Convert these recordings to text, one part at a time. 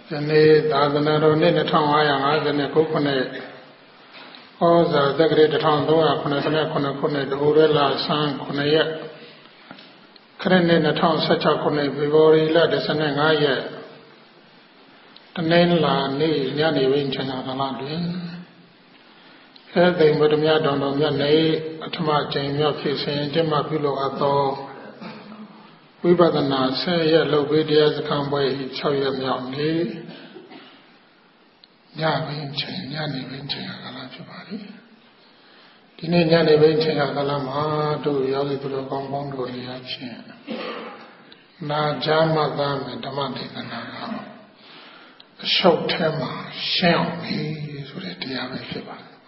Jane Dadana in the town, and the coconut. All the great town door, Conacone, the Urella, San Conayet. Current in the town, such a Conay, Vivori, Ladis, and Aya. The name La Ni, Yanni Winching on the land. Here they would have done on your nay, a tomato, your fish, and Jimma Pillow at all. We better not say yellow videos come by each other young day. Yanni Winching a galantry. The name Yanni Winching a galama do Yali to the compound or the action. Na Jama Dam and Damati. A short term, shall me is what it is.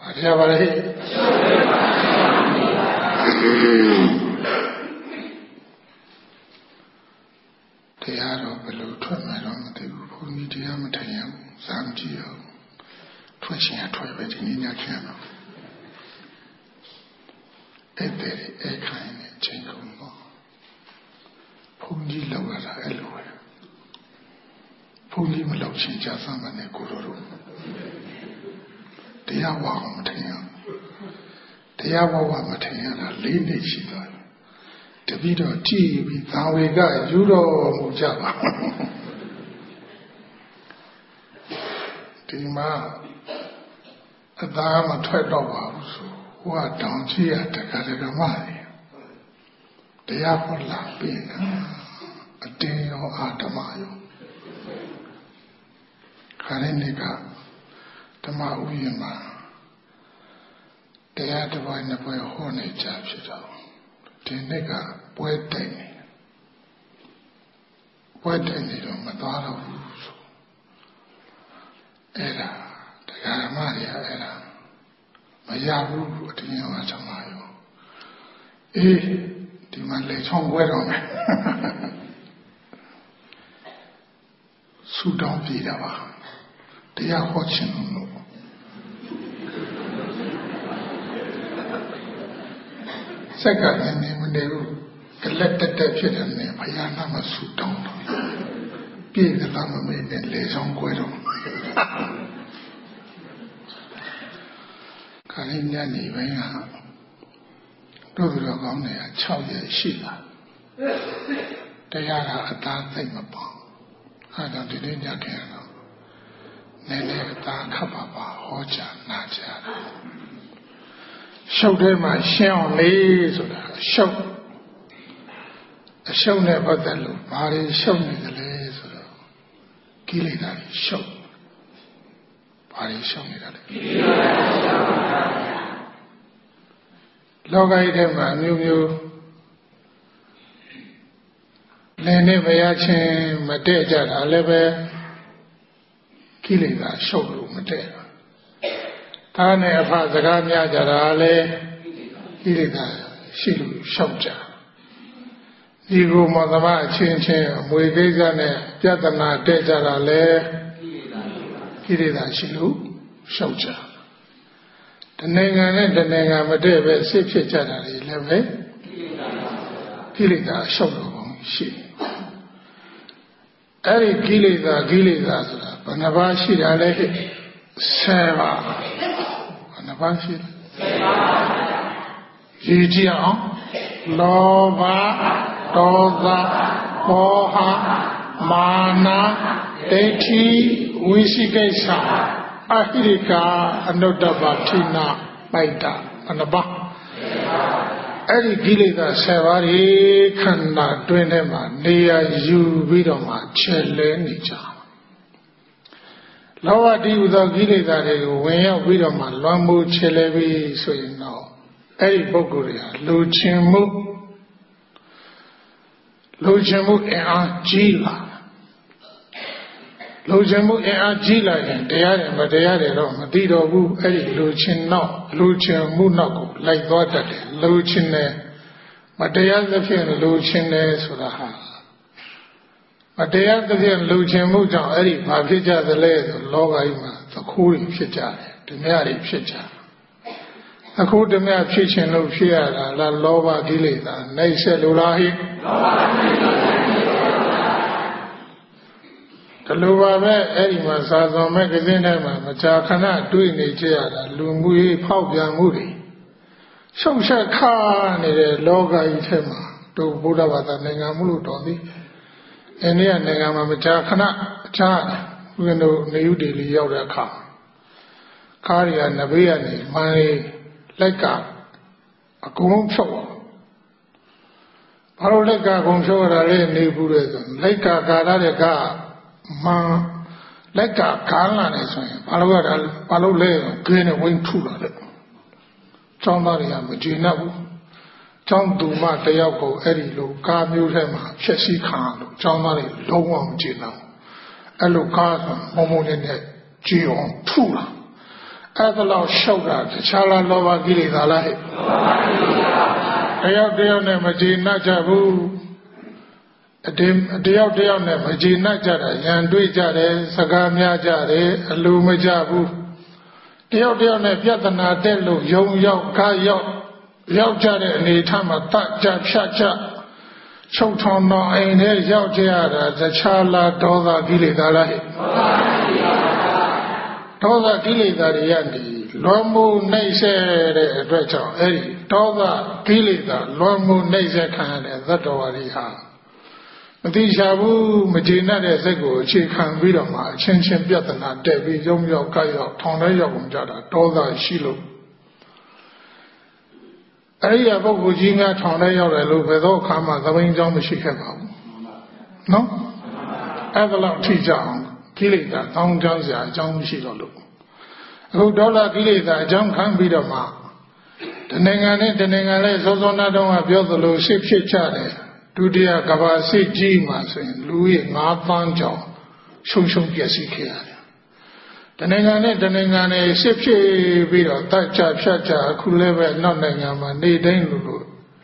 They are below 12 miles. They will need the Amatayam, Zamgio, twitching at 12 in your channel. A very kind jingle. Punji lower everywhere. Punji Malochin Jasam and Guru. They are warm material. They are warm material, lady chica. The video TV, Tawega, Judo, Mujaba. Tima, a dame, $12, who are down here at the Katagamari. They are for laughing, a day or Adamayo. Karenika. Tama Uyama. They had to find a boy horny chapter. The nigger, wedding. Wedding, Madara Wusu. Era, the Garamaria era. Mayabu, the Yamachamayo. The Malay song wet on me. Sudan Vidava. They are watching. Second, when they collected that shit and they Payana suit down. Being the Lama made and lays on Guido. Karinyani, Vaya. Those are gone there, Chowya Shila. They are a dark thing upon. I don't do it again. Nene ta Kapapa, Hoja, Naja. Show them my shell lays or a show. A show never the look, body show me the lays or Gilida show. Body show me the Loga them, you. Nene Mayachin, Mateja, Alebe. Kilida show Matera. Tane Afa Zagamia Jarale, Kilida, Shilu, Shopja. Igu Madama Chinche, Muigazane, Yatana Dejarale, Kilida, Shilu, Shopja. The Nenga, the Nenga Madebe, Sipcha Jarale, Leve, Kilida, Shopu, she. Eri Gilida, Panabashi Ale Seva Panabashi Yijia Lova Doza Moha Mana Eti Wishigesa Ahirika Anodabatina Maida Panaba Eri Gilida Sevari Kana Dwenema Nia Yu Vidoma Chele Nija Lower D without Gilida, when you Vidoma, Lambu Chelevi, so you know. Eri Boguria, Luchimu and Gila. Luchimu and Gila, and they are, but they are, Madido, Eri Luchin, no, Luchimu, no, like that, Luchin, but they are the few Luchin, so the house. But they have the Luchin Mujan, Eri, Pavija, the lay, the Logaima, the cooling picture, the Mary picture. The cool the Mary picture, no fear, La Lova Gilida, Naise Lulahi. တလူပါပဲအဲ့ဒီမှာစာဆောင်မဲ့ကစင်းတိုင်းမှာမကြာခဏတွေ့နေကြရတာလူမှုရေးဖောက်ပြန်မှုတွေရှုပ်ဆက်ခါနေတဲ့လောကကြီးထဲမှာတို့ဗုဒ္ဓဘာသာနိုင်ငံမှုလို့တော်သည်အိန္ဒိယနိုင်ငံမှာမကြာခဏအခြားဦးဇင်းတို့နေဦးဒေလီရောက်တဲ့အခါကားရီကနဘေးကနေမှန်လေးလိုက်ကအကုန်လုံးဖြုတ်အောင်ဘာလို့လက်ကအကုန်ဖြုတ်ရတာလဲနေဘူးလေဆိုလိုက်ကာရတဲ့ကမှန်လက်ကကားလာနေဆိုရင်ဘာလို့ရတာဘာလို့လဲခင်းနဲ့ဝင်းထုလာတယ်ကျောင်းသားတွေကမကျေနပ်ဘူးကျောင်းသူမတယောက်ကိုအဲ့ဒီလိုကားမျိုးထဲမှာဖြည့်ဆည်းခံလို့ကျောင်းသားတွေလုံးဝမကျေနပ်ဘူးအဲ့လိုကားဆိုမုံမုံနဲ့ကြည်အောင်ထုလာအဲ့ဒါလောက်ရှောက်တာတခြားလားလောဘကိလေသာလားဟဲ့တယောက်နဲ့မကျေနပ်ကြဘူးတယောက်နဲ့မကျေနပ်ကြတာရန်တွေ့ကြတယ်စကားများကြတယ်အလိုမကြဘူးတယောက်နဲ့ပြဿနာတက်လို့ယုံရောက်ကားရောက်ကြတဲ့အနေထားမှာတကြဖြတ်ကြချုပ်ထောင်တော့အိမ်ထဲရောက်ကြရတာတခြားလားဒေါသကိလေသာလားဟဲ့ဒေါသကိလေသာတွေကနေလွန်မှုနှိမ့်ဆက်တဲ့အတွက်ကြောင့်အဲ့ဒီဒေါသကိလေသာလွန်မှုနှိမ့်ဆက်ခံရတဲ့သတ္တဝါတွေဟာမတိရှာဘူးမကျေနပ်တဲ့စိတ်ကိုအခြေခံပြီးတော့မှအချင်းချင်းပြဿနာတက်ပြီးရုံရောက်ကြရောက်ထောင်ထဲရောက်ကုန်ကြတာဒေါသရှိလို့အဲ့ဒီပုဂ္ဂိုလ်ကြီးများထောင်ထဲရောက်တယ်လို့ဘယ်တော့အခါမှသဘင်ကြောင်းမရှိခဲ့ပါဘူးနော်အဲ့ဒါလောက်ထိကြအောင်ကိလေသာတောင်းကြစရာအကြောင်းမရှိတော့လို့အခုဒေါသကိလေသာအကြောင်းခံပြီးတော့မှတနိုင်ငံနဲ့တနိုင်ငံလည်းစောစောနာတုန်းကပြောသလိုရှစ်ဖြစ်ကြတယ်ဒုတိယကမ္ဘာစစ်ကြီးမှာဆိုရင်လူကြီး9 သန်းကျော်ရှုံပျက်စီးခဲ့ရတယ်တနိုင်ငံနဲ့တနိုင်ငံနဲ့ရှစ်ဖြစ်ပြီးတော့တတ်ကြဖြတ်ကြအခုလည်းပဲနောက်နိုင်ငံမှာနေတိုင်းလို့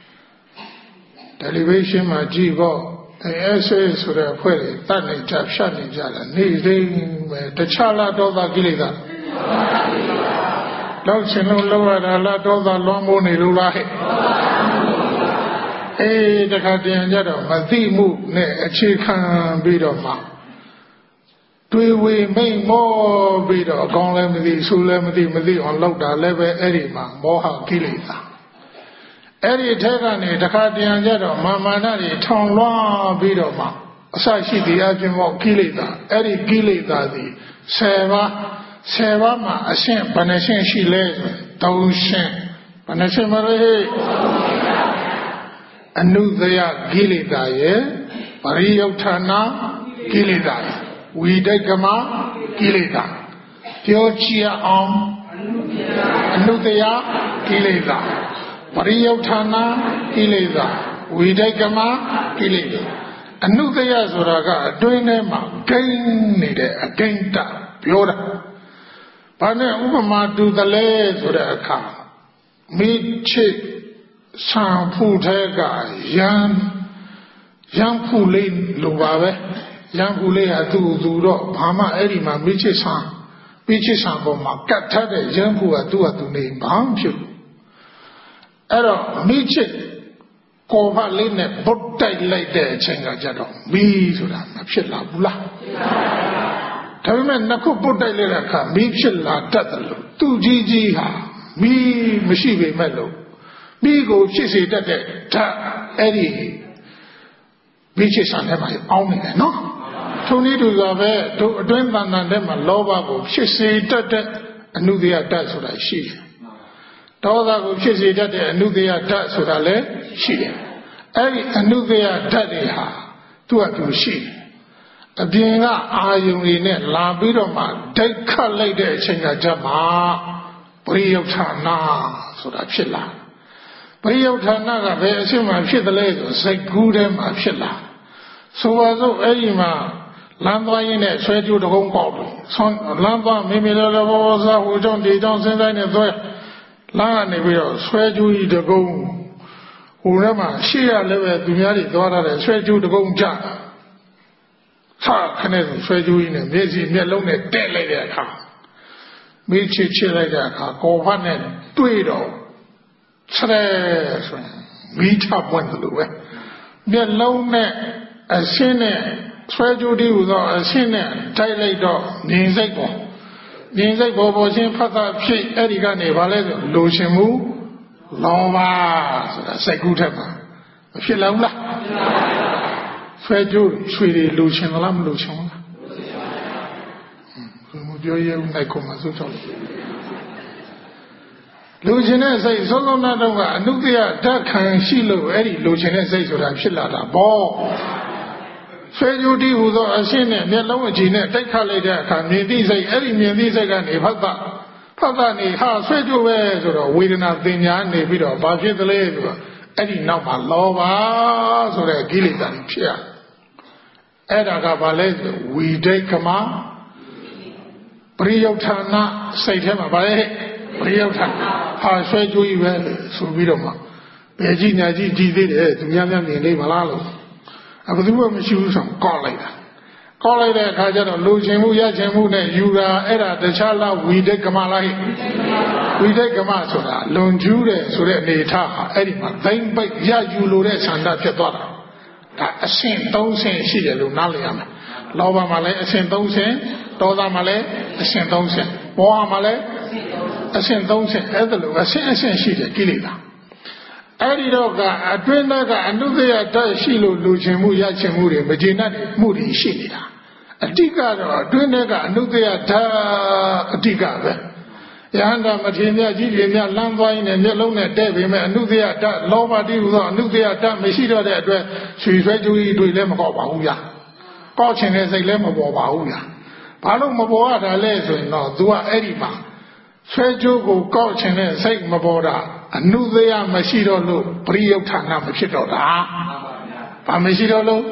တယ်လီဗေးရှင်းမှာကြည့်ဖို့ASA ဆိုတဲ့အဖွဲ့တွေတတ်နေကြဖြတ်နေကြတာနေတိုင်းပဲတခြားလားဒေါသကိလေသာလောက်ရှင်လုံးလောက်ရတာလားဒေါသလွန်မိုးနေလို့လားဟဲ့တခါတည်းကြတော့မသိမှုနဲ့အခြေခံပြီးတော့မှတွေးဝေမိတ်မောပြီးတော့အကောင်းလည်းမသိဆိုးလည်းမသိအောင်လောက်တာလည်းပဲအဲ့ဒီမှာမောဟကိလေသာအဲ့ဒီထက်ကနေတခါတည်းကြတော့မာနတွေထောင်လွှမ်းပြီးတော့မှအစရှိသည်အပြင်မောကိလေသာအဲ့ဒီကိလေသာသည်10 ပါးမှာအရှင်းဘယ်နှရှင်းရှိလဲ3 ရှင်းဘယ်နှရှင်းမလဲအနုသယကိလေသာရဲ့ပရိယုဌာဏကိလေသာဝိဒိကမကိလေသာပြောချရအောင်အနုသယကိလေသာပရိယုဌာဏကိလေသာဝိဒိကမကိလေသာအနုသယဆိုတာကအတွင်းထဲမှာဂိမ်းနေတဲ့အဂိမ်းတပြောတာဘာနဲ့ဥပမာတူတယ်လဲဆိုတဲ့အခါမိချစ်ဆံဖူထဲကရန်ဖူလေးလိုပါပဲရန်ဖူလေးဟာသူတော့ဘာမှအဲ့ဒီမှာမိချစ်ဆံပေါ်မှာကတ်ထားတဲ့ရန်ဖူကသူ့ဟာသူနေဘာမှဖြစ်အဲ့တော့မိချစ်ကိုဖလေးနဲ့ပုတ်တိုက်လိုက်တဲ့အချိန်ကကြတော့မီးဆိုတာမဖြစ်လာဘူးလားဒါပေမဲ့နှစ်ခုပုတ်တိုက်လိုက်တဲ့အခါမီးဖြစ်လာတတ်တယ်လို့သူကြီးဟာမီးမရှိပေမဲ့လို့မိကိုဖြစ်စေတတ်တဲ့ဓာတ်အဲ့ဒီမိချစ်ဆံထဲမှာအောင်းနေတယ်နော်ထုံနည်းတူစွာပဲတို့အတွင်းတန်တန်ထဲမှာလောဘကိုဖြစ်စေတတ်တဲ့အနုတ္တယဓာတ်ဆိုတာရှိတယ်ဒေါသကိုဖြစ်စေတတ်တဲ့အနုတ္တယဓာတ်ဆိုတာလည်းရှိတယ်အဲ့ဒီအနုတ္တယဓာတ်တွေဟာသူ့အတူရှိတယ်အပြင်ကအာယုန်တွေနဲ့လာပြီးတော့မှဒိတ်ခတ်လိုက်တဲ့အချိန်ကကြမှာပရိယုဌာဏဆိုတာဖြစ်လာပရိယုဌာဏကဘယ်အချိန်မှဖြစ်တယ်လဲဆိုစိတ်ကူးထဲမှာဖြစ်လာဆိုပါစို့အဲ့ဒီမှာလမ်းသွားရင်းနဲ့ဆွဲကြိုးတကုံးပေါက်တယ်လမ်းသွားမိမိလည်းဘောစားဟိုကြောင့်ဒီကြောင့်စဉ်းစားနေသွားလမ်းကနေပြီးတော့ဆွဲကြိုးကြီးတကုံးဟိုထဲမှာရှေ့ရလည်းပဲသူများတွေသွားရတယ်ဆွဲကြိုးတကုံးကြခနဲ့ဆွဲကြိုးကြီးနဲ့မျက်လုံးနဲ့တက်လိုက်တဲ့အခါမိချစ်လိုက်တဲ့အခါကောဖတ်နဲ့တွေ့တော့ဆရဲဆိုရင်မိချပွင့်တယ်လို့ပဲမျက်လုံးနဲ့အရှင်းနဲ့ဆွဲကြိုးတီးဟူသောအရှင်းနဲ့တိုက်လိုက်တော့မြင်စိတ်ပေါ်ပေါ်ချင်းဖတ်တာဖြစ်အဲ့ဒီကနေဘာလဲဆိုလိုချင်မှုလောဘဆိုတာစိတ်ကူးထက်မှာမဖြစ်လောက်လားဆွဲကြိုးရွှေတွေလိုချင်လားမလိုချင်ဘူးလားမပြောရဘူးနိုင်ကုန်မှာစိုးချောက်လိုချင်တဲ့စိတ်ဆုံးလုံးနာတော့ကအနုတ္တယဓာတ်ခံရှိလို့အဲ့ဒီလိုချင်တဲ့စိတ်ဆိုတာဖြစ်လာတာပေါ့ဆွဲကြိုးတီးဟူသောအရှင်းနဲ့မျက်လုံးအကြည့်နဲ့တိုက်ခတ်လိုက်တဲ့အခါမြင်သိစိတ်အဲ့ဒီမြင်သိစိတ်ကနေဖတ်တာနေဟာဆွဲကြိုးပဲဆိုတော့ဝေဒနာသင်ညာနေပြီးတော့ဘာဖြစ်သလဲဆိုတော့အဲ့ဒီနောက်မှာလောဘဆိုတဲ့ကိလေသာတွေဖြစ်ရအဲ့ဒါကဘာလဲဆိုဝိဒိကမပရိယုဌာနစိတ်ထဲမှာဘာလဲပရိယုဌာနဟာဆွဲကြိုးကြီးပဲဆိုပြီးတော့မှဘယ်ကြည့်ညာကြည့်ကြည့်သေးတယ်သူများများမြင်နေမလားလို့ဘယ်သူမှမရှိဘူးဆိုကောက်လိုက်တာကောက်လိုက်တဲ့အခါကျတော့လူချင်းမှုရချင်းမှုနဲ့ယူတာအဲ့ဒါတခြားလားဝိဒိကမလားဝိဒိကမဆိုတာလွန်ကျူးတယ်ဆိုတဲ့အနေထားဟာအဲ့ဒီမှာဘိမ့်ပိတ်ရယူလို့တဲ့ဆန္ဒဖြစ်သွားတာဒါအဆင့်3ဆင့်ရှိတယ်လို့နားလည်ရမယ်လောဘမှာလည်းအဆင့်3ဆင့်ဒေါသမှာလည်းအဆင့်3ဆင့်မောဟမှာလည်းအဆင့်3ဆင့်အဲ့ဒါလိုအဆင့်ရှိတယ်ကိလေသာအဲ့ဒီတော့ကအတွင်းကအနုတ္တယဓာတ်ရှိလို့လူချင်းမှုရချင်းမှုတွေမကျေနပ်မှုတွေရှိနေတာအတိကတော့အတွင်းကအနုတ္တယဓာတ်အတိကပဲယဟန္တာမထေရမြတ်ကြီးတွေမြတ်လမ်းသွားရင်းနဲ့မျက်လုံးနဲ့တဲ့ပေမဲ့အနုတ္တယဓာတ်လောဘတိဟူသောအနုတ္တယဓာတ်မရှိတော့တဲ့အတွက်ရွှေဆွဲကြိုးကြီးတွေလည်းမကောက်ပါဘူးဗျာကောက်ချင်တဲ့စိတ်လည်းမပေါ်ပါဘူးဗျာဘာလို့မပေါ်ရတာလဲဆိုရင်တော့ तू ကအဲ့ဒီမှာဆွဲကြိုးကိုကောက်ချင်တဲ့စိတ်မပေါ်တာအနုတ္တယမရှိတော့လို့ပရိယုဌာနမဖြစ်တော့တာဘာမရှိတော့လို့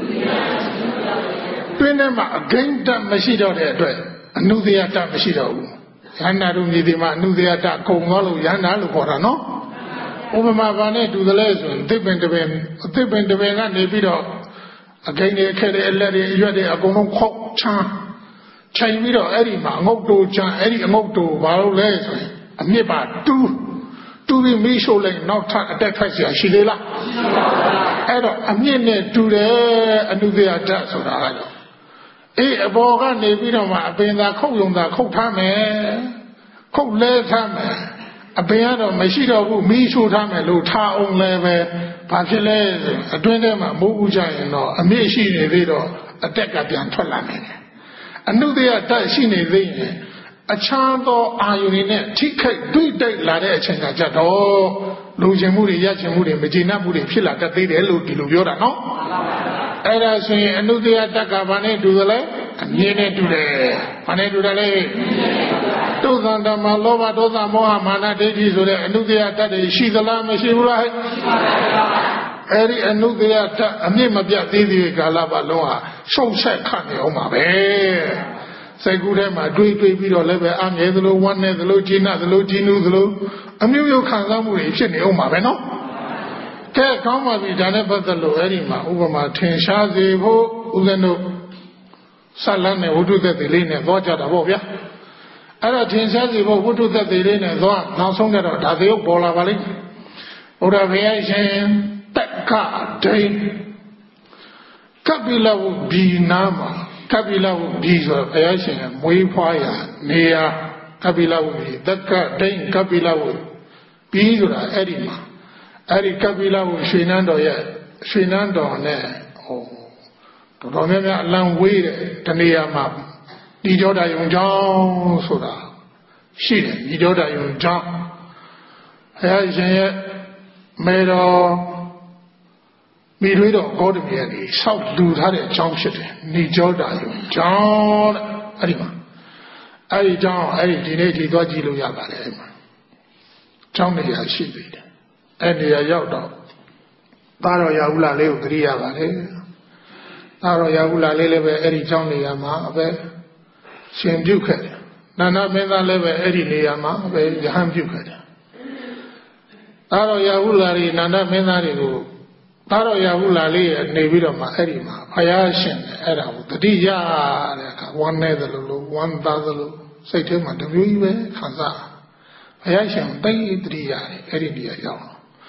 တွင်းထဲမှာအဂိမ့်တတ်မရှိတော့တဲ့အတွက်အနုတ္တယတတ်မရှိတော့ဘူးယန္တာတို့မြေဒီမှာအနုတ္တယတတ်ကုန်သွားလို့ယန္တာလို့ခေါ်တာနော်ဥပမာဘာနဲ့တူသလဲဆိုရင်သစ်ပင်တပင်ကနေပြီးတော့အဂိမ့်တွေခက်တဲ့အလက်တွေအရွက်တွေအကုန်လုံးခောက်ချမ်းချိန်ပြီးတော့အဲ့ဒီမှာအငုတ်တူချမ်းအဲ့ဒီအငုတ်တူဘာလို့လဲဆိုရင်အမြစ်ပါတူပြီးမီးရှို့လိုက်နောက်ထပ်အတက်ထွက်เสียရှိသေးလားရှိပါဘူးအဲ့တော့အမြင့်နဲ့တူတယ်အနုတ္တယဓာတ်ဆိုတာကတော့အပေါ်ကနေပြီးတော့မှအပင်သာခုတ်ယုံသာခုတ်ထားမယ်ခုတ်လဲထားမယ်အပင်ကတော့မရှိတော့ဘူးမီးရှို့ထားမယ်လို့ထားအောင်လဲပဲဘာဖြစ်လဲအတွင်းထဲမှာမိုးဥကြရင်တော့အမြင့်ရှိနေသေးတော့အတက်ကပြန်ထွက်လာနိုင်တယ်အနုတ္တယဓာတ်ရှိနေသေးရင်အခြားသောအာယုန်တွေနဲ့ထိခိုက်တွေ့တိုက်လာတဲ့အချိန်ကကြတော့လူချင်မှုတွေရချင်မှုတွေမကျေနပ်မှုတွေဖြစ်လာတတ်သေးတယ်လို့ဒီလိုပြောတာနော်အဲ့ဒါဆိုရင်အနုတ္တယဓာတ်ကဘာနဲ့တူသလဲအမြင်နဲ့တူတယ်ဘာနဲ့တူတယ်လဲတုသံဓမ္မလောဘဒေါသမောဟမာနဒိဋ္ဌိဆိုတဲ့အနုတ္တယဓာတ်တွေရှိသလားမရှိဘူးလားရှိပါတယ်ဗျာအဲ့ဒီအနုတ္တယဓာတ်အမြင့်မပြတ်သေးသေးကာလပတ်လုံးဟာရှုံ့ဆက်ခတ်နေအောင်ပါပဲစိတ်ကူးထဲမှာတွေးပြီးတော့လည်းပဲအမြဲသလိုဝမ်းနေသလိုကျေနပ်သလိုကြည်နူးသလိုအမျိုးမျိုးခံစားမှုတွေဖြစ်နေအောင်ပါပဲနော်ကဲကောင်းပါပြီဒါနဲ့ပတ်သက်လို့အဲ့ဒီမှာဥပမာထင်ရှားစေဖို့ဦးဇင်းတို့ဆက်လန်းနဲ့ဝိတုသက်သေးလေးနဲ့သွားကြတာပေါ့ဗျာအဲ့တော့ထင်ရှားစေဖို့ဝိတုသက်သေးလေးနဲ့သွားနောက်ဆုံးကြတော့ဒါသရုပ်ပေါ်လာပါလိမ့်ဘုရားဘုရားရှင်တက်ကဒိန်ကပိလဝဘီနာမှာကပိလဝဘီဆိုဘုရားရှင်မွေးဖွားရာနေရာကပိလဝဘီတက်ကဒိန်ကပိလဝဘီဆိုတာအဲ့ဒီမှာအဲ့ဒီကပိလဝရွှေနန်းတော်ရဲ့ရွှေနန်းတော်နဲ့တော်တော်များများအလံဝေးတဲ့တနေရာမှာဒီကြောတာယုံကျောင်းဆိုတာရှိတယ်ဒီကြောတာယုံကျောင်းဘုရားရှင်ရဲ့မေတော်မိတွေးတော်ဂေါတမီကနေဆောက်လူထားတဲ့အကြောင်းဖြစ်တယ်နေကြောတာယုံကျောင်းတဲ့အဲ့ဒီမှာအဲ့ဒီကျောင်းအဲ့ဒီဒီနေ့ဒီသွားကြည့်လို့ရပါတယ်အဲ့မှာကျောင်းနေရာရှိသေးတယ်အဲ့နေရာရောက်တော့သားတော်ရာဟုလာလေးကိုသတိရပါတယ်သားတော်ရာဟုလာလေးလည်းပဲအဲ့ဒီကျောင်းနေရာမှာအပဲရှင်ပြုတ်ခဲ့တယ်နန္ဒမင်းသားလည်းပဲအဲ့ဒီနေရာမှာအပဲယဟန်ပြုတ်ခဲ့တယ်သားတော်ရာဟုလာလေးနန္ဒမင်းသားတွေကိုသားတော်ရာဟုလာလေးရဲ့နေပြီးတော့မှအဲ့ဒီမှာဘုရားရှင်အဲ့ဒါကိုတတိယတဲ့အခါဝမ်းနေတယ်လို့ဝမ်းသားတယ်လို့စိတ်ထဲမှာတမျိုးကြီးပဲခံစားဘုရားရှင်တိတ်တတိယတယ်အဲ့ဒီနေရာရောက်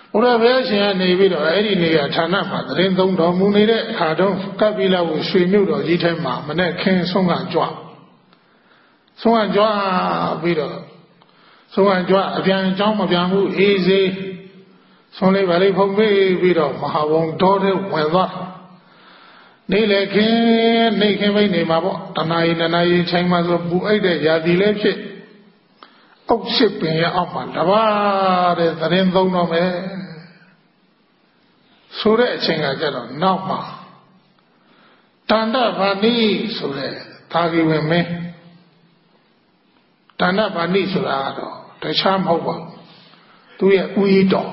ဘုရားဘုရားရှင်ကနေပြီးတော့အဲ့ဒီနေရာဌာနမှာသတင်းသုံးတော်မူနေတဲ့အခါတုန်းကပ္ပိလဝရွှေမြို့တော်ကြီးထဲမှာမနဲ့ခင်းဆုံးကကြွပြီးတော့ဆုံးကကြွအပြန်အကြောင်းမပြန်ဘူးအေးစေးဆုံးလေးပါလေးဖုံးပေးပြီးတော့မဟာဘုံတော်တဲ့ဝင်သွားနေလေခင်းနေခင်းပိနေမှာပေါ့တနာရီနနာရီချိန်မှဆိုပူအိတ်တဲ့ຢာတိလည်းဖြစ်အုတ်ရှိပင်ရအောက်မှာတပါးတဲ့သတင်းသုံးတော့မယ်ဆိုတဲ့အချိန်ကကြတော့နောက်မှာတန္တဗာဏိဆိုတဲ့သာဂိဝင်မင်းတန္တဗာဏိဆိုတာကတော့တခြားမဟုတ်ပါဘူးသူရဲ့ဥယျတော်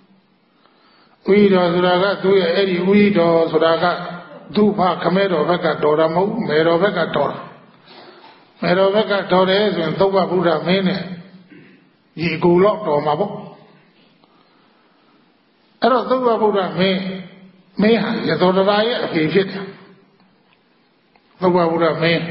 ဆိုတာကသူရဲ့အဲ့ဒီဥယျတော်ဆိုတာကသူ့ဖခမဲတော်ဘက်ကတော်တာမဟုတ်မေတော်ဘက်ကတော်တာမေတော်ဘက်ကတော်တယ်ဆိုရင်သုဘဗုဒ္ဓမင်းနဲ့ရေကိုလောက်တော်မှာပေါ့အဲ့တော့သုဘဗုဒ္ဓမင်းဟာရသောတရာရဲ့အဖေဖြစ်တယ်သုဘဗုဒ္ဓမင်း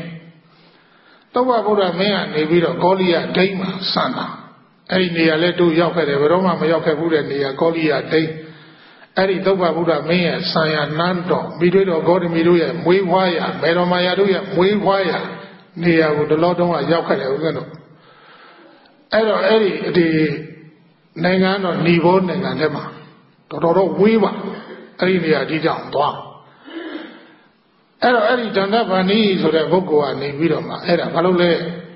ကနေပြီးတော့ကောလိယဒိဋ္ဌမှာစံတာအဲ့ဒီနေရာလဲတို့ရောက်ခဲ့တယ်ဘယ်တော့မှမရောက်ခဲ့ဘူးတဲ့နေရာကောလိယဒိဋ္ဌအဲ့ဒီသုဘဗုဒ္ဓမင်းရဲ့ဆံရနန်းတော်မိတွေ့တော်ဂေါတမီတို့ရဲ့မွေးဖွားရာမေတော်မာယာတို့ရဲ့မွေးဖွားရာနေရာကိုတလောတုံးကရောက်ခဲ့တယ်ဦးဇင်းတို့အဲ့တော့အဲ့ဒီနိုင်ငံတော်ညီဘောနိုင်ငံထဲမှာတော်ဝေးပါအဲ့ဒီနေရာဒီကြောင့်သွားအဲ့တော့အဲ့ဒီတန္တဗာဏိဆိုတဲ့ပုဂ္ဂိုလ်ကနေပြီးတော့မှအဲ့ဒါဘာလို့လဲ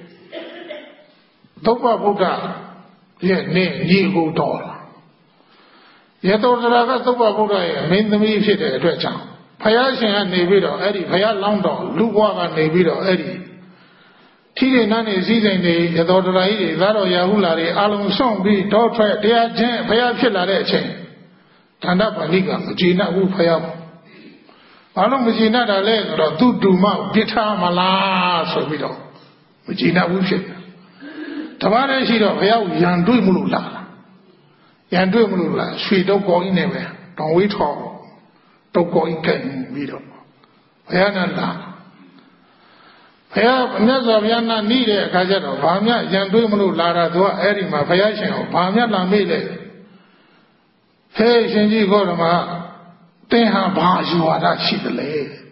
သုဘဗုဒ္ဓရဲ့နေညီကိုတော်ရတောတရာကသုဘဗုဒ္ဓရဲ့မင်းသမီးဖြစ်တဲ့အတွက်ကြောင့်ဘုရားရှင်ကနေပြီးတော့အဲ့ဒီဘုရားလောင်းတော်လူဘွားကနေပြီးတော့အဲ့ဒီထီးတွေနန်းနေစည်းစိမ်တွေရတောတရာကြီးတွေသာတော်ရာဟုလာတွေအလုံးစုံပြီးတောထွက်တရားချင်းဘုရားဖြစ်လာတဲ့အချိန်တန္တဗာဏိကမကြည်နပ်ဘူးဘုရားဘာလို့မကြည်နပ်တာလဲဆိုတော့သူ့တူမပြစ်ထားမလားဆိုပြီးတော့မကြည်နပ်ဘူးဖြစ်တယ်တပါးတည်းရှိတော့ဘုရားကိုရန်တွေ့မလို့လားရန်တွေ့မလို့လားရွှေတော့ကောင်းကြီးနေပဲတောင်ဝေးထောင်တော့ကောင်းကြီးကဲပြီးတော့ဘုရားနဲ့လာဘုရားမြတ်စွာဘုရားနဲ့နှီးတဲ့အခါကျတော့ဘာမှရန်တွေ့မလို့လာတာသူကအဲ့ဒီမှာဘုရားရှင်ကိုဘာမှလာမေ့လေဟဲ့ရှင်ကြီးခေါ်တော်မှာသင်ဟာဘာယူဝါဒရှိသလဲ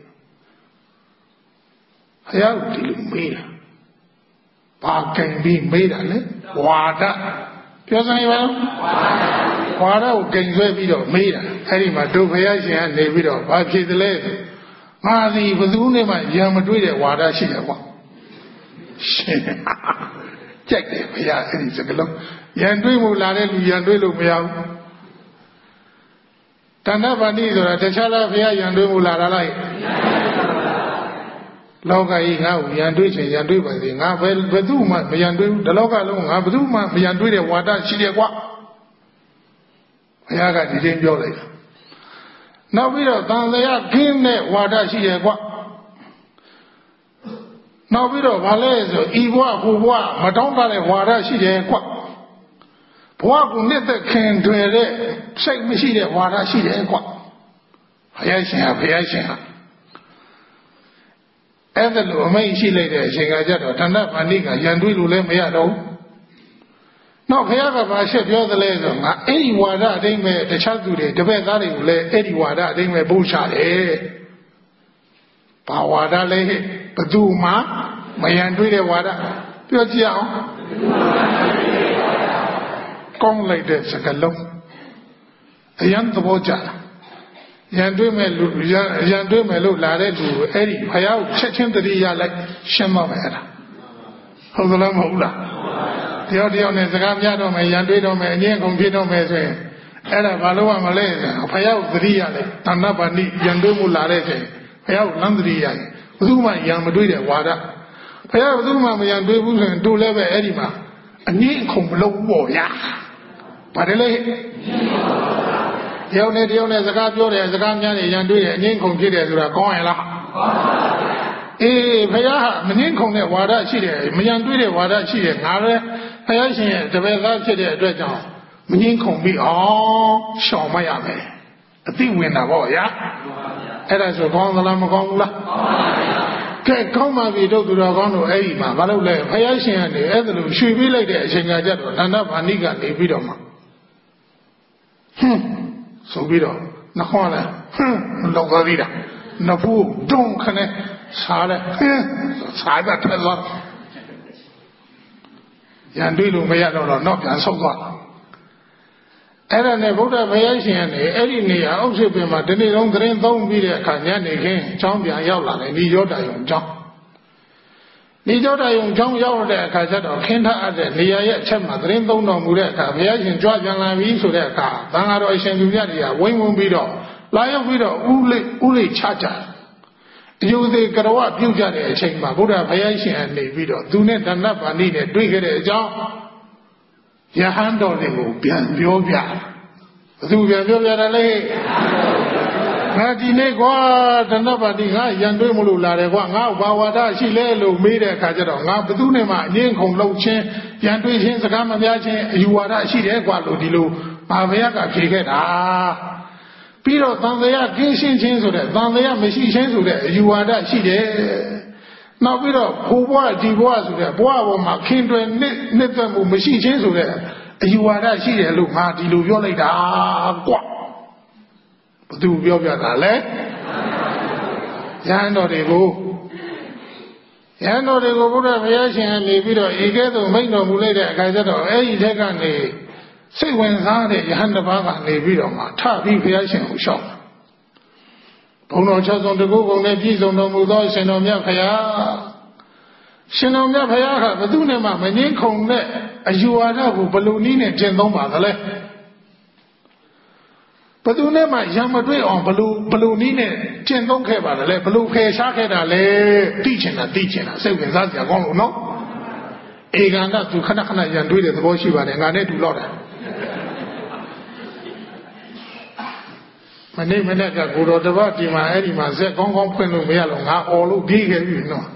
ဘုရားကဒီလိုမေးတာဘာကံပြီးမေးတာလဲဝါဒပြောစမ်းရပါလားဝါဒကိုကင်ဆွဲပြီးတော့မေးတာအဲ့ဒီမှာတို့ဘုရားရှင်ကနေပြီးတော့ဘာဖြစ်သလဲငါစီဘယ်သူနဲ့မှရံမတွေ့တဲ့ဝါဒရှိတယ်ကွာရှင်ကြိုက်တယ်ဘုရားအဲ့ဒီစကလုံးရံတွေ့မှုလာတဲ့လူရံတွေ့လို့မရဘူးတဏ္ဍဗာဏိဆိုတာတခြားလားဘုရားရံတွေ့မှုလာတာလားလောကကြီးငါ့ကိုရန်တွေးချင်ရန်တွေးပါစေငါဘယ်သူမှမရန်တွေးဘူးဒီလောကလုံးငါဘယ်သူမှမရန်တွေးတဲ့ဝါဒရှိတယ်ကွာဘုရားကဒီတိုင်းပြောလိုက်တာနောက်ပြီးတော့သံသယခင်းတဲ့ဝါဒရှိတယ်ကွာနောက်ပြီးတော့ဗာလဲဆိုဤဘဝကိုဘဝမတောင်းတတဲ့ဝါဒရှိတယ်ကွာဘဝကိုနှစ်သက်ခင်တွေတဲ့စိတ်မရှိတဲ့ဝါဒရှိတယ်ကွာဘုရားရှင်ဟာအဲ့ဒါလိုအမိန့်ရှိလိုက်တဲ့အချိန်ကကြတော့တဏ္ဍဗာဏိကရန်တွေးလို့လည်းမရတော့ဘူး။နောက်ဘုရားကဘာရှက်ပြောသလဲဆိုငါအဲ့ဒီဝါဒအတိုင်းပဲတခြားသူတွေတပည့်သားတွေကိုလည်းအဲ့ဒီဝါဒအတိုင်းပဲပို့ချတယ်။ဘာဝါဒလဲဘယ်သူမှမရန်တွေးတဲ့ဝါဒပြောကြည့်အောင်။ကောင်းလိုက်တဲ့စကားလုံးအယံသဘောကျလားရန်တွေးမဲ့လို့လာတဲ့လူအဲ့ဒီဘုရားကိုချက်ချင်းတတိယလိုက်ရှင်းပါမယ်အဲ့ဒါဟုတ်သလားမဟုတ်လားတယောက်နဲ့စကားများတော့မယ်ရန်တွေးတော့မယ်အငြင်းကုန်ဖြစ်တော့မယ်ဆိုရင်အဲ့ဒါဘာလို့မလဲဘုရားကိုတတိယလိုက်တဏ္ဍဗာဏိရန်တွေးမှုလာတဲ့ချိန်ဘုရားကိုလမ်းတတိယရင်ဘယ်သူမှရန်မတွေးတဲ့ဝါဒဘုရားဘယ်သူမှမရန်တွေးဘူးဆိုရင်တို့လည်းပဲအဲ့ဒီမှာအငြင်းအခုံမလုပ်ဘူးပေါ့ဗျာဘာတယ်လဲတယောက်နဲ့စကားပြောတယ်စကားများတယ်ရန်တွေးတယ်အငြင်းခုန်ဖြစ်တယ်ဆိုတာကောင်းရလားအေးဘုရားဟာမငြင်းခုန်တဲ့ဝါဒရှိတယ်မရန်တွေးတဲ့ဝါဒရှိတယ်ငါလည်းဘုရားရှင်ရဲ့တပည့်သားဖြစ်တဲ့အတွက်ကြောင့်မငြင်းခုန်ပြီးအောင်ရှောင်မရမယ်အသိဝင်တာပေါ့ဗျာအဲ့ဒါဆိုကောင်းသလားမကောင်းဘူးလားကဲကောင်းပါပြီတို့သူတော်ကောင်းတို့အဲ့ဒီမှာဘာလို့လဲဘုရားရှင်ကနေအဲ့ဒါလိုရွှေပေးလိုက်တဲ့အချိန်ကကြတော့တဏ္ဍဗာဏိကနေပြီးတော့မှဆိုပြီးတော့နှခေါင်းလည်းလောက်သွားသေးတာနဖူးဒုံခနဲ့စားတယ်စားတာထွက်သွားရန်တွေးလို့မရတော့တော့ပြန်ဆုတ်သွားအဲ့ဒါနဲ့ဗုဒ္ဓဘုရားရှင်ကနေအဲ့ဒီနေရာအောက်ရှိပင်မှာဒီနေ့လုံးသတင်းသုံးပြီးတဲ့အခါညနေခင်းကျောင်းပြန်ရောက်လာတယ်ဒီရောတာယုံကျောင်းဒီရောတာယုံကျောင်းရောက်တဲ့အခါကျတော့ခင်းထားအပ်တဲ့နေရာရဲ့အချက်မှာသတင်းသုံးတော်မူတဲ့အခါဘုရားရှင်ကြွပြန်လာပြီဆိုတဲ့အခါသံဃာတော်အရှင်သူမြတ်တွေကဝိုင်းဝန်းပြီးတော့လာရောက်ပြီးတော့ဥလိချကြအယုသေးကရဝပြုတ်ကြတဲ့အချိန်မှာဗုဒ္ဓဘုရားရှင်ကနေပြီးတော့သူနဲ့ဓမ္မပါဠိနဲ့တွေ့ခဲ့တဲ့အကြောင်းယဟန်တော်တွေကိုပြန်ပြောပြဘယ်သူပြန်ပြောပြတယ်လဲငါဒီနေ့ကွာဓမ္မပါဠိငါရန်တွေးမလို့လာတယ်ကွာငါဘာဝါဒရှိလဲလို့မေးတဲ့အခါကျတော့ငါဘယ်သူနဲ့မှအငင်းခုန်လှုပ်ခြင်းရန်တွေးခြင်းစကားမများခြင်းအယူဝါဒရှိတယ်ကွာလို့ဒီလိုဘာဘုရားကဖြေခဲ့တာပြီးတော့သံဃာကင်းရှင်းခြင်းဆိုတဲ့သံဃာမရှိခြင်းဆိုတဲ့အယူဝါဒရှိတယ်နောက်ပြီးတော့ဘိုးဘွားဒီဘွားဆိုတဲ့ဘွားပေါ်မှာခင်တွယ်နှစ်သက်မှုမရှိခြင်းဆိုတဲ့အယူဝါဒရှိတယ်လို့ငါဒီလိုပြောလိုက်တာကွာဘယ်သူပြောပြတာလဲရဟန်းတော်တွေကိုဘုရားဘုရားရှင်ကနေပြီးတော့ဧကဲသို့မိန့်တော်မူလိုက်တဲ့အခါကျတော့အဲ့ဒီထက်ကနေစိတ်ဝင်စားတဲ့ယဟန်တစ်ပါးကနေပြီးတော့မှထပြီးဘုရားရှင်ကိုလျှောက်ဘုံတော်၆ဆုံးတကူကုန်နဲ့ပြည့်စုံတော်မူသောရှင်တော်မြတ်ဖရာရှင်တော်မြတ်ဖရာကဘယ်သူနဲ့မှမငင်းခုန်တဲ့အယူဝါဒကိုဘယ်လိုနည်းနဲ့ကျင့်သုံးပါသလဲဘယ်သူနဲ့မှရံမတွေ့အောင်ဘယ်လိုနည်းနဲ့ကျင့်သုံးခဲ့ပါသလဲဘယ်လိုဖယ်ရှားခဲ့တာလဲသိချင်တာစိတ်ဝင်စားစရာကောင်းလို့နော်ဧကန္တသူခဏခဏရံတွေ့တဲ့သဘောရှိပါတယ်ငါနဲ့တူတော့တယ်မနေ့ကကိုတော်တပတ်ဒီမှာအဲ့ဒီမှာဇက်ကောင်းဖွင့်လို့မရလို့ငါអော်လို့ပြေးခဲ့ပြီနော်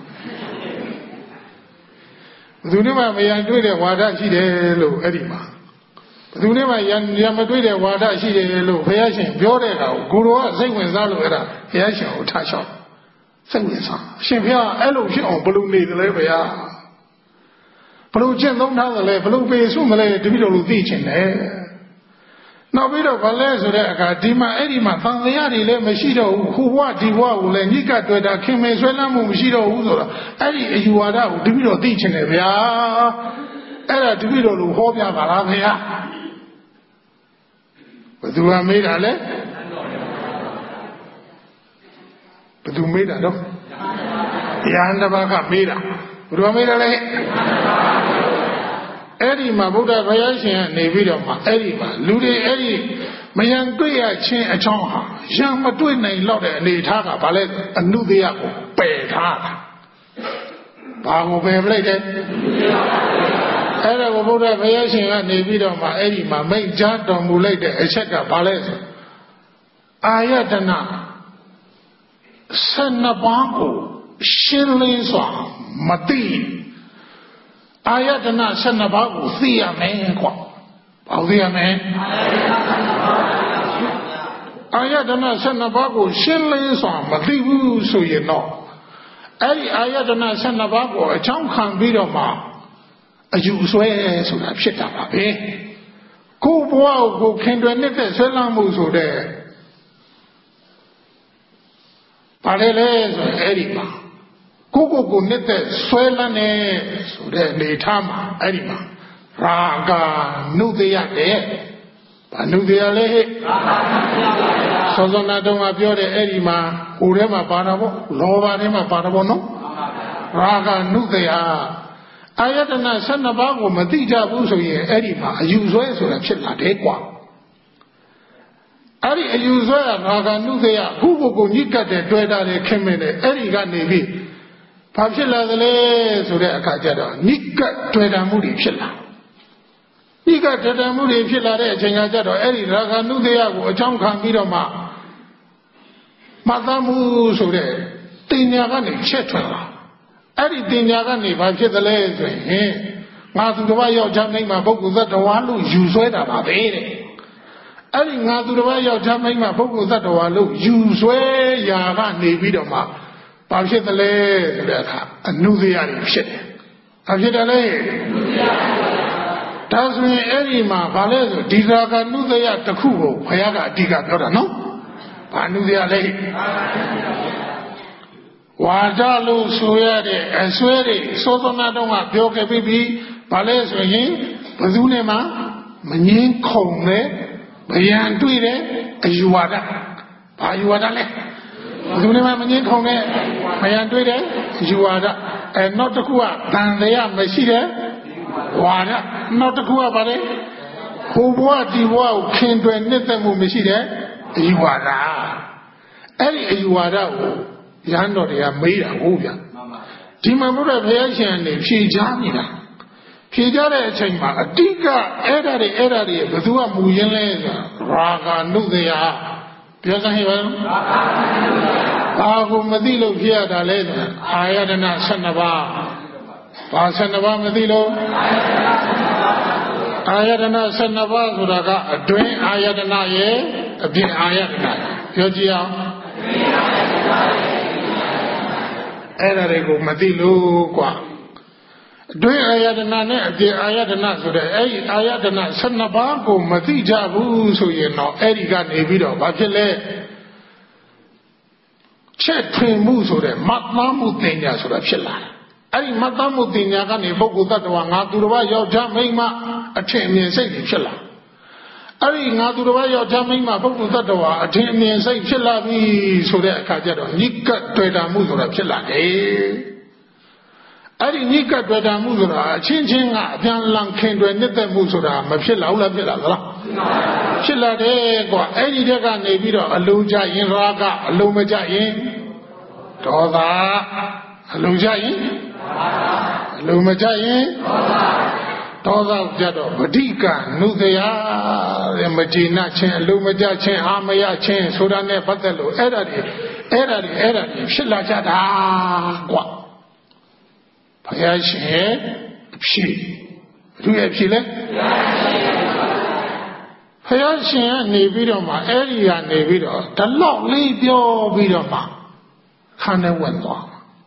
ဘယ်သူနဲ့မှမရန်တွေ့တဲ့ဝါဒရှိတယ်လို့အဲ့ဒီမှာဘယ်သူနဲ့မှရန်မတွေ့တဲ့ဝါဒရှိတယ်လို့ဘုရားရှင်ပြောတဲ့ကောင်ကိုတော်ကစိတ်ဝင်စားလို့အဲ့ဒါဘုရားရှင်ကိုထားလျှောက်စိတ်ဝင်စားရှင်ဘုရားအဲ့လိုဖြစ်အောင်ဘယ်လိုနေသလဲဘုရားဘယ်လိုကျင့်သုံးထားသလဲဘယ်လိုပေစုမလဲတပည့်တော်လူသိချင်တယ်နောက်ပြီးတော့ဗလဲဆိုတဲ့အခါဒီမှာအဲ့ဒီမှာသံဃာတွေလည်းမရှိတော့ဘူးဟိုဘဝဒီဘဝကိုလည်းညစ်ကပ်တွေ့တာခင်မင်ဆွဲလန်းမှုမရှိတော့ဘူးဆိုတော့အဲ့ဒီအယူဝါဒကိုတပည့်တော်သိချင်တယ်ဗျာအဲ့ဒါတပည့်တော်လူဟောပြပါလားဗျာဘယ်သူကမေးတာလဲဘယ်သူမေးတာတော့ယဟန်တစ်ပါးကမေးတာဘယ်သူကမေးတာလဲအဲ့ဒီမှာဗုဒ္ဓဘုရားရှင်ကနေပြီးတော့မှအဲ့ဒီမှာလူတွေအဲ့ဒီမယံတွေ့ရခြင်းအကြောင်းဟာရံမတွေ့နိုင်တော့တဲ့အနေထားကဘာလဲအနုတ္တယကိုပယ်ထားတာဘာကိုပယ်လိုက်တယ်အဲ့ဒါကိုဗုဒ္ဓဘုရားရှင်ကနေပြီးတော့မှအဲ့ဒီမှာမိန့်ကြားတော်မူလိုက်တဲ့အချက်ကဘာလဲဆိုအာယတနာ12ပါးကိုရှင်းလင်းစွာမသိအာယတနာ12ပါးကိုသိရမယ်ကွာဘာသိရမလဲအာယတနာ12ပါးကိုရှင်းလင်းစွာမသိဘူးဆိုရင်တော့အဲ့ဒီအာယတနာ12ပါးကိုအကြောင်းခံပြီးတော့မှအယူဆွဲဆိုတာဖြစ်တာပါပဲကိုယ်ဘဝကိုခင်တွယ်နေတဲ့ဆွဲလမ်းမှုဆိုတဲ့ဘာလဲလဲဆိုအဲ့ဒီမှာကိုနေတဲ့ဆွဲလန်းနေဆိုတဲ့အနေထားမှာအဲ့ဒီမှာရာဂနုတ္တယတဲ့ဘာနုတ္တယလဲဟဲ့စောစောနာတုံးကပြောတဲ့အဲ့ဒီမှာဟိုထဲမှာပါတာပေါ့လောဘထဲမှာပါတာပေါ့နော်ရာဂနုတ္တယအာယတနာ12ပါးကိုမသိကြဘူးဆိုရင်အဲ့ဒီမှာအယူဆွဲဆိုတာဖြစ်လာတယ်ကွာအဲ့ဒီအယူဆွဲကရာဂနုတ္တယခုကိုညှိကပ်တဲ့တွေ့တာတွေခင်မင်းတယ်အဲ့ဒီကနေပြီးဘာဖြစ်လာသလဲဆိုတဲ့အခါကျတော့ညှိကပ်တွေ့တာမှုတွေဖြစ်လာညှိကပ်တွေ့တာမှုတွေဖြစ်လာတဲ့အချိန်ကကျတော့အဲ့ဒီရာဂနုတ္တယကိုအကြောင်းခံပြီးတော့မှမှတ်သားမှုဆိုတဲ့တင်ညာကနေချက်ထွက်လာအဲ့ဒီတင်ညာကနေဘာဖြစ်သလဲဆိုရင်ငါသူတစ်ပါးယောက်ျားမိန်းမပုဂ္ဂိုလ်သတ္တဝါလို့ယူဆွဲတာပါပဲတဲ့အဲ့ဒီငါသူတစ်ပါးယောက်ျားမိန်းမပုဂ္ဂိုလ်သတ္တဝါလို့ယူဆွဲရာကနေပြီးတော့မှဘာဖြစ်သလဲဆိုတဲ့အခါအနုတ္တယတွေဖြစ်တယ်ဘာဖြစ်တယ်လဲဒါဆိုရင်အဲ့ဒီမှာဘာလဲဆိုဒီရာဂနုသယတစ်ခုကိုဘုရားကအဓိကပြောတာနော်ဘာနုသယလဲဝါဒလို့ဆိုရတဲ့အစွဲတွေစောစောနာတော့ကပြောခဲ့ပြီးဘာလဲဆိုရင်ဘယ်သူနဲ့မှမငင်းခုံနဲ့ဗျံတွေ့တဲ့အယူဝါဒဘာယူဝါဒလဲဘယ်သူနဲ့မှမငင်းခုံနဲ့ဗျံတွေ့တဲ့အယူဝါဒနောက်တစ်ခုကတန်တရားမရှိတဲ့ဝါဒနောက်တစ်ခုကဘာလဲဟိုဘဝဒီဘဝကိုခင်တွယ်နှစ်သက်မှုမရှိတဲ့အယူဝါဒအဲ့ဒီအယူဝါဒကိုရဟန်းတော်တွေကမေးတာဟုတ်ဗျဒီမှာဘုရားဘုရားရှင်ကနေဖြေချနေတာဖြေကြတဲ့အချိန်မှာအတိကအဲ့ဒါတွေဘယ်သူကမူရင်းလဲဆိုတာရာဂနုသယပြောစမ်းဟဲ့ပါဘာကိုမသိလို့ဖြစ်ရတာလဲဆိုတာအာယတနာ12ပါးဘာ12ပါးမသိလို့အာယတနာ12ပါးဆိုတာကအတွင်းအာယတနာရဲ့အပြင်အာယတနာပြောကြည့်အောင်အဲ့ဒါတွေကိုမသိလို့กว่าအတွင်းအာယတနာနဲ့အပြင်အာယတနာဆိုတဲ့အဲ့ဒီအာယတနာ12ပါးကိုမသိကြဘူးဆိုရင်တော့အဲ့ဒီကနေပြီးတော့ဘာဖြစ်လဲချက်ထွင်မှုဆိုတဲ့မတ်သားမှုတင်ညာဆိုတာဖြစ်လာတယ်အဲ့ဒီမတ်သားမှုတင်ညာကနေပုဂ္ဂိုလ်တ attva ငါသူတစ်ပါးယောက်ျားမိန်းမအထင်အမြင်စိတ်တွေဖြစ်လာအဲ့ဒီငါသူတစ်ပါးယောက်ျားမိန်းမပုဂ္ဂိုလ်တ attva အထင်အမြင်စိတ်ဖြစ်လာပြီဆိုတဲ့အခါကျတော့ညစ်ကပ်တွေ့တာမှုဆိုတာဖြစ်လာတယ်အဲ့ဒီညစ်ကပ်တွေ့တာမှုဆိုတာအချင်းချင်းကအပြန်လန်ခင်တွယ်နှစ်သက်မှုဆိုတာမဖြစ်လာဘူးလားဖြစ်လာသလားဖြစ်လာတယ်ကွာအဲ့ဒီတက်ကနေပြီးတော့အလုံးကြရင်ရာကအလုံးမကြရင်ဒေါသအလုံးကြရင်အလုံးမကြရင်ဒေါသကြတော့ဗတိကနုသယတဲ့မကျေနပ်ခြင်းအလုံးမကြခြင်းအာမရခြင်းဆိုတာနဲ့ပတ်သက်လို့အဲ့ဒါတွေဖြစ်လာကြတာကွာဘုရားရှင်ဖြေဘုရားဖြေလဲဘုရားရှင်ကနေပြီးတော့မှအဲ့ဒီကနေပြီးတော့ဒီလောက်လေးပြောပြီးတော့မှခန္ဓာဝင်သွား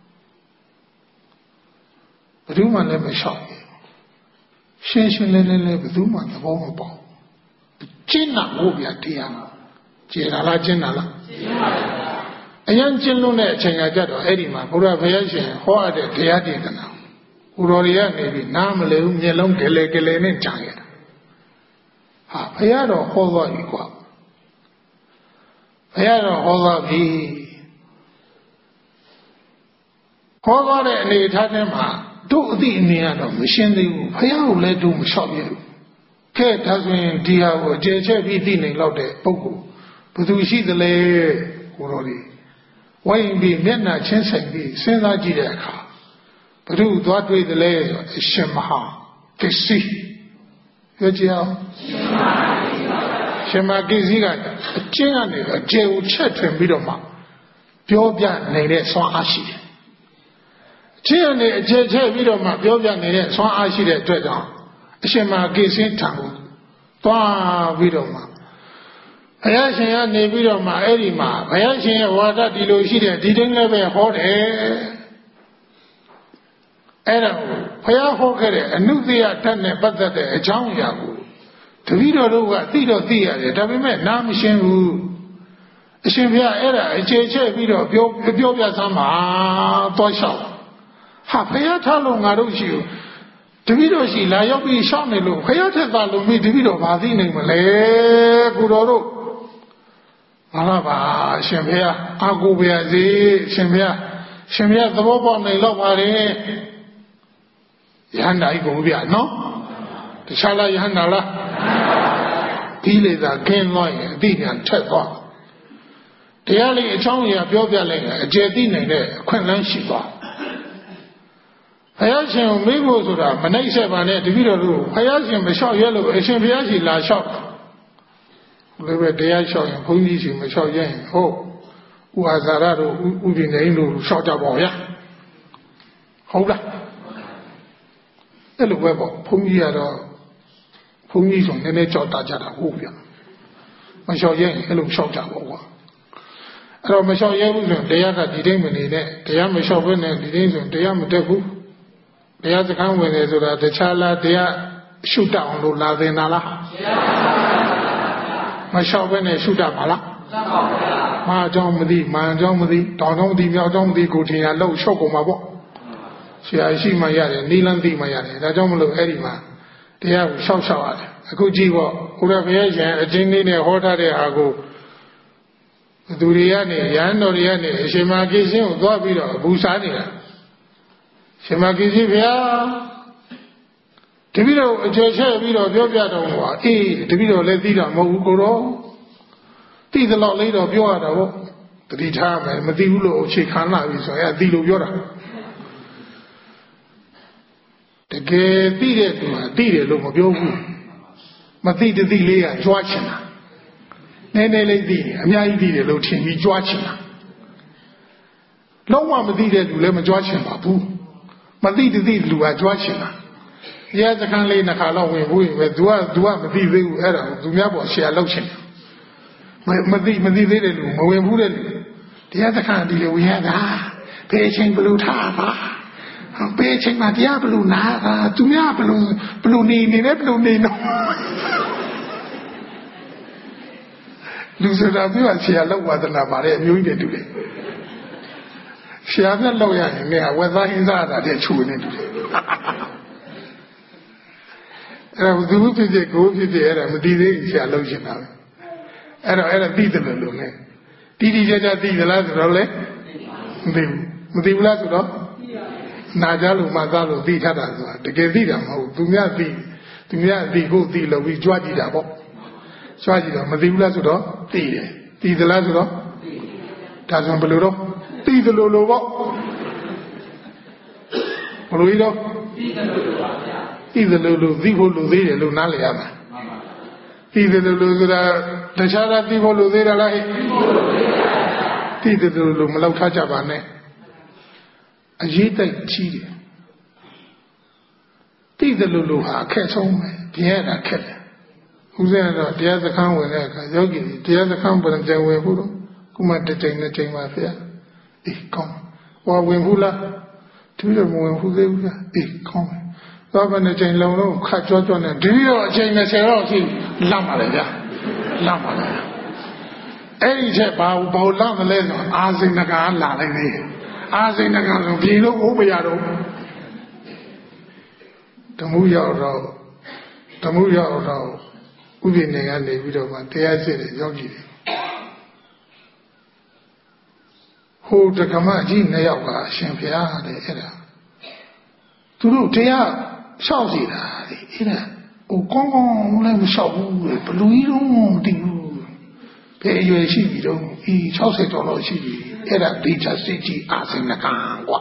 ဘယ်သူမှလည်းမလျှောက်ရှင်းလင်းဘယ်သူမှသဘောမပေါက်ကျင့်တာဟုတ်ဗျာတရားကျေတာလားကျင့်တာလားကျင့်ပါဗျာအရင်ကျင့်လို့တဲ့အချိန်ကကြတော့အဲ့ဒီမှာဘုရားဘုရားရှင်ဟောရတဲ့တရားဒေသနာကိုတော်တွေကနေပြီးနားမလဲဘူးမျက်လုံးကလေးနဲ့ကြားရတာဟာဘုရားတော်ဟောသွားပြီကွာဘုရားတော်ဟောသွားပြီဟောသွားတဲ့အနေထားထဲမှာတို့အသည့်အနေကတော့မရှင်းသေးဘူးဘုရားကိုလည်းတို့မလျှောက်ရဘူးကဲဒါဆိုရင်ဒီဟာကိုအခြေချက်ပြီးသိနေလောက်တဲ့ပုဂ္ဂိုလ်ဘယ်သူရှိသလဲကိုတော်တွေဝိုင်းပြီးမျက်နှာချင်းဆိုင်ပြီးစဉ်းစားကြည့်တဲ့အခါဘုရားသွားတွေ့တယ်လဲဆိုအရှင်မဟာကိစီပြောကြအောင်ရှင်မကိစီကအကျဉ်းကနေအကျယ်ကိုချက်ထွင်ပြီးတော့မှပြောပြနေတဲ့ဆွမ်းအားရှိတယ်အကျဉ်းကနေအကျယ်ချက်ပြီးတော့မှပြောပြနေတဲ့ဆွမ်းအားရှိတဲ့အတွက်ကြောင့်အရှင်မကိစီထံကိုသွားပြီးတော့မှဘုရားရှင်ကနေပြီးတော့မှအဲ့ဒီမှာဘုရားရှင်ရဲ့ဝါဒဒီလိုရှိတယ်ဒီတိုင်းလည်းပဲဟောတယ်အဲ့ဒါကိုဘုရားဟောခဲ့တဲ့အနုသေယဓာတ်နဲ့ပတ်သက်တဲ့အကြောင်းအရာကိုတပည့်တော်တို့ကသိတော့သိရတယ်ဒါပေမဲ့နားမရှင်းဘူးအရှင်ဘုရားအဲ့ဒါအခြေချက်ပြီးတော့ပြောပြစမ်းပါတော့ရှောက်ဟာဘုရားထားလို့ငါတို့ရှိဘူးတပည့်တော်ရှိလာရောက်ပြီးရှောက်နေလို့ဘုရားထက်သာလို့မိတပည့်တော်မသိနိုင်မလဲကိုတော်တို့ဟာလားပါရှင်ဘုရားအာကိုဘုရားစီရှင်ဘုရားသဘောပေါက်နေတော့ပါတယ်ယဟန္တာကြီးကိုဗျာနော်တခြားလားယဟန္တာလားဒီလေသာခင်းသွားရင်အတိညာထက်သွားတရားလေးအချောင်းကြီးပြောပြလိုက်ရင်အကျေသိနိုင်တဲ့အခွင့်အလမ်းရှိသွားဘုရားရှင်ကိုမေးဖို့ဆိုတာမနှိမ့်ဆက်ပါနဲ့တပည့်တော်တို့ဘုရားရှင်မလျှောက်ရဲလို့အရှင်ဘုရားရှင်လာလျှောက်လည်းပဲတရားလျှောက်ရင်ဘုန်းကြီးရှင်မလျှောက်ရရင်ဟုတ်ဥအာဇာရတို့ဥပ္ပိနေတို့လျှောက်ကြပါဗျာဟုတ်လားအဲ့လိုပဲပေါ့ဘုန်းကြီးကတော့ဘုန်းကြီးဆိုနည်းနည်းကြောက်တာကြတာဟုတ်ဗျာမလျှောက်ရရင်အဲ့လိုလျှောက်ကြပါကွာအဲ့တော့မလျှောက်ရဘူးဆိုရင်တရားကဒီတိုင်းမနေနဲ့တရားမလျှောက်ဘဲနဲ့ဒီတိုင်းဆိုရင်တရားမတက်ဘူးတရားစခန်းဝင်တယ်ဆိုတာတခြားလားတရားရှုတတ်အောင်လို့လာသင်တာလားမလျှောက်ဘဲနဲ့ရှုတတ်ပါလားမာအကြောင်းမသိမာအကြောင်းမသိတောင်ကြောင်းမသိမြောက်ကြောင်းမသိကိုထင်ရလို့ရှော့ကုန်မှာပေါ့ဆရာရှိမှရတယ်နီလန်းသိမှရတယ်ဒါကြောင့်မလို့အဲ့ဒီမှာတရားကိုရှောက်ရတယ်အခုကြည့်ပေါ့ဘုရားဘုရားရှင်အချင်းလေးနဲ့ဟောထားတဲ့ဟာကိုသူတွေကနေရဟန်းတော်တွေကနေအရှင်မကိစ္စင်းကိုသွားပြီးတော့အဘူစားနေတာရှင်မကိစ္စင်းဘုရားတပည့်တော်အကျေချက်ပြီးတော့ပြောပြတော့ဟောအေးတပည့်တော်လည်းသိတာမဟုတ်ဘူးကိုတော့သိသလောက်လေးတော့ပြောရတာပေါ့တတိထားမယ်မသိဘူးလို့အခြေခံလာပြီဆိုရင်အသိလို့ပြောတာတကယ်သိတဲ့သူကသိတယ်လို့မပြောဘူးမသိတသိလေးကကြွားချင်တာနည်းနည်းလေးသိတယ်အများကြီးသိတယ်လို့ထင်ပြီးကြွားချင်တာလုံးဝမသိတဲ့လူလည်းမကြွားချင်ပါဘူးမသိတသိလူကကြွားချင်တာတရားစခန်းလေးနှစ်ခါတော့ဝင်ဘူးပဲသူကမသိသေးဘူးအဲ့ဒါသူများပေါ်ဆရာလောက်ချင်တယ်မသိသေးတဲ့လူမဝင်ဘူးတဲ့လူတရားစခန်းဒီလိုဝင်ရတာဖေးချင်းဘလူထားပါဖေးချင်းမှာတရားဘလူနာတာသူများဘလူနေနဲ့ဘလူနေတော့လူဆိုတာပြောဆရာလောက်ဝါဒနာပါတဲ့အမျိုးကြီးတွေတူတယ်ဆရာနဲ့လောက်ရရင်လည်းဝက်သားဟင်းစားတာတဲ့ချူနေတူတယ်အဲ့ဒါသူဖြစ်ဖြစ်ကိုဖြစ်ဖြစ်အဲ့ဒါမတည်သေးဆရာလောက်ရှင်တာပဲအဲ့ဒါသိတယ်လို့လေတီးကြသိသလားဆိုတော့လေမသိဘူးလားဆိုတော့နာကြလို့မှသားလို့သိထတာဆိုတာတကယ်သိတာမဟုတ်သူများသိကိုသိလို့ပြီးကြွားကြည့်တာပေါ့ကြွားကြည့်တော့မသိဘူးလားဆိုတော့သိတယ်သိသလားဆိုတော့ဒါဆိုဘယ်လိုတော့သိသလိုလိုပေါ့ဘယ်လိုကြီးတော့သိသလိုလိုပါဗျာသိသလိုလိုသိဖို့လိုသေးတယ်လို့နားလည်ရမှာသိသလိုလိုဆိုတာတခြားသိဖို့လိုသေးတာလားသိသလိုလိုမလောက်ထားကြပါနဲ့အရေးတိုက်ကြီးတယ်သိသလိုလိုဟာအခက်ဆုံးပဲပြင်ရတာခက်တယ်ဦးဇင်းကတော့တရားစခန်းဝင်တဲ့အခါယောဂီတရားစခန်းပြန်ကြဝင်ဖို့တော့ခုမှတစ်ချိန်နဲ့ချိန်ပါဗျာအေးကောင်းဟောဝင်ဘူးလားသူတို့မဝင်ဘူးသေးဘူးလားအေးကောင်းသွားပါနဲ့ချိန်လုံးလုံးခတ်ကြောကြောနဲ့ဒီတော့အချိန်20တော့ရှိလမ်းပါလေဗျာလမ်းပါလေအဲ့ဒီချက်ဘာလမ်းမလဲဆိုအာစိန်နဂါလာလိုက်နေအာစိန်နဂါဆိုပြေလို့ဥပရတော့ဓမ္မရောက်တော့ဥပ္ပနေကနေပြီးတော့မှတရားစစ်တယ်ရောက်ကြည့်တယ်ဟိုတက္ကမကြီး2ယောက်ကအရှင်ဘုရားတဲ့အဲ့ဒါသူတို့တရားလျှောက်စီတာတဲ့အဲ့ဒါဟိုကောင်းလည်းမလျှောက်ဘူးဘလူကြီးတော့မသိဘူးဘယ်အရွယ်ရှိပြီတော့60ကျော်လောက်ရှိပြီအဲ့ဒါဒိဋ္ဌစိတ်ကြီးအာစိန်နကံကွာ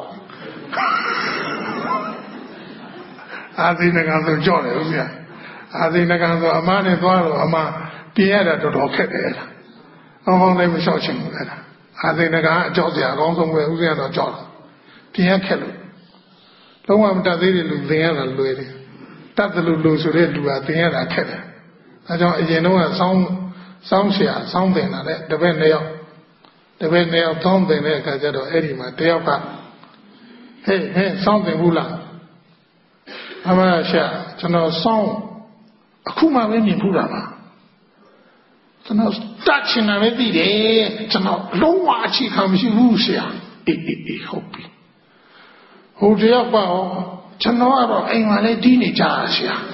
အာစိန်နကံဆိုကြော့တယ်ဦးဗျာအာစိန်နကံဆိုအမနဲ့သွားတော့အမပြင်ရတာတော်တော်ခက်တယ်အဲ့ဒါကောင်းလည်းမလျှောက်ချင်ဘူးအဲ့ဒါအာစိန်နကံအကြောက်စရာအကောင်းဆုံးပဲဦးဇင်းကတော့ကြောက်တယ်ပြင်ရခက်လို့လုံးဝမတတ်သေးတဲ့လူသင်ရတာလွယ်တယ်တတ်တယ်လို့ဆိုတဲ့လူကသင်ရတာခက်တယ်အဲကြောင့်အရင်တော့စောင်းဆရာစောင်းသင်တာလေတပည့်2ယောက်စောင်းသင်တဲ့အခါကျတော့အဲ့ဒီမှာတယောက်ကဟဲ့စောင်းသင်ဘူးလားအမရှာကျွန်တော်စောင်းအခုမှပဲမြင်ဘူးလားပါကျွန်တော်တတ်ချင်တာပဲသိတယ်ကျွန်တော်လုံးဝအချိခံမရှိဘူးဆရာအေးဟုတ်ပြီဟိုတယောက်ပါကျွန်တော်ကတော့အိမ်မှာလည်းဒီနေကြတာဆရာ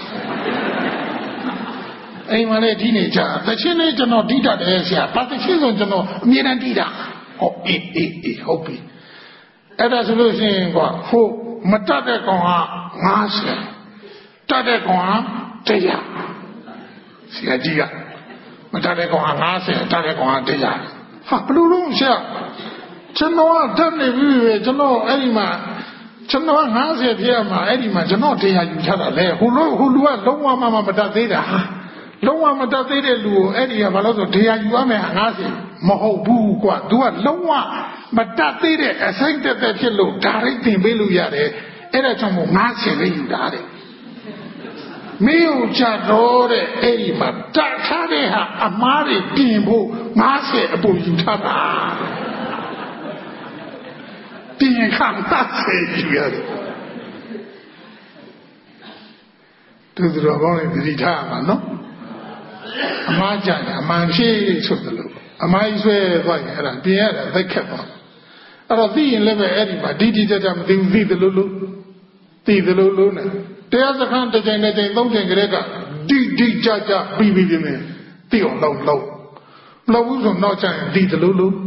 အိမ်မှာလည်းဒီနေကြတချင်းလေးကျွန်တော်ဒီတတ်တယ်ဆရာဘာတချင်းဆိုကျွန်တော်အမြဲတမ်းဒီတာဟုတ်အေးဟုတ်ပြီအဲ့ဒါဆိုလို့ရှိရင်ကွာဟိုမတတ်တဲ့ကောင်က90တတ်တဲ့ကောင်က100ဆရာကြီးကမတတ်တဲ့ကောင်က90တတ်တဲ့ကောင်က100ဟာဘလို့လုံးဆရာကျွန်တော်ကတတ်နေပြီပဲကျွန်တော်အဲ့ဒီမှာကျွန်တော်90ပြည့်မှာအဲ့ဒီမှာကျွန်တော်တရားယူထားတာလေဟိုလူကလုံးဝမတတ်သေးတာလုံးဝမတတ်သေးတဲ့လူကိုအဲ့ဒီကဘာလို့ဆိုတရားယူရမယ်50မဟုတ်ဘူးကွာ तू ကလုံးဝမတတ်သေးတဲ့အစိမ့်တက်ဖြစ်လို့ဒါရိတ်တင်ပေးလို့ရတယ်အဲ့ဒါကြောင့်မို့90ပဲယူတာတဲ့မင်းကိုကြတော့တဲ့အဲ့ဒီမှာတတ်ထားတဲ့ဟာအမားတွေပြင်ဖို့90အပူယူထားတာပြင်ခံတတ်စေယူရတယ်သူတော်ကောင်းတွေသတိထားမှာနော်အမှားကြတယ်အမှန်ရှိဆိုတယ်လို့အမှားကြီးဆွဲသွားရင်အဲ့ဒါပြင်ရတာသိခက်ပါအဲ့တော့သိရင်လည်းပဲအဲ့ဒီမှာဒီကြကြမသိဘူးသိတယ်လို့နဲ့တရားစခန်းတစ်ချိန်သုံးချိန်ကလေးကဒီကြကြပြီးပြီမယ်သိအောင်လောက်ဘူးဆိုတော့ကျရင်သိတယ်လို့နဲ့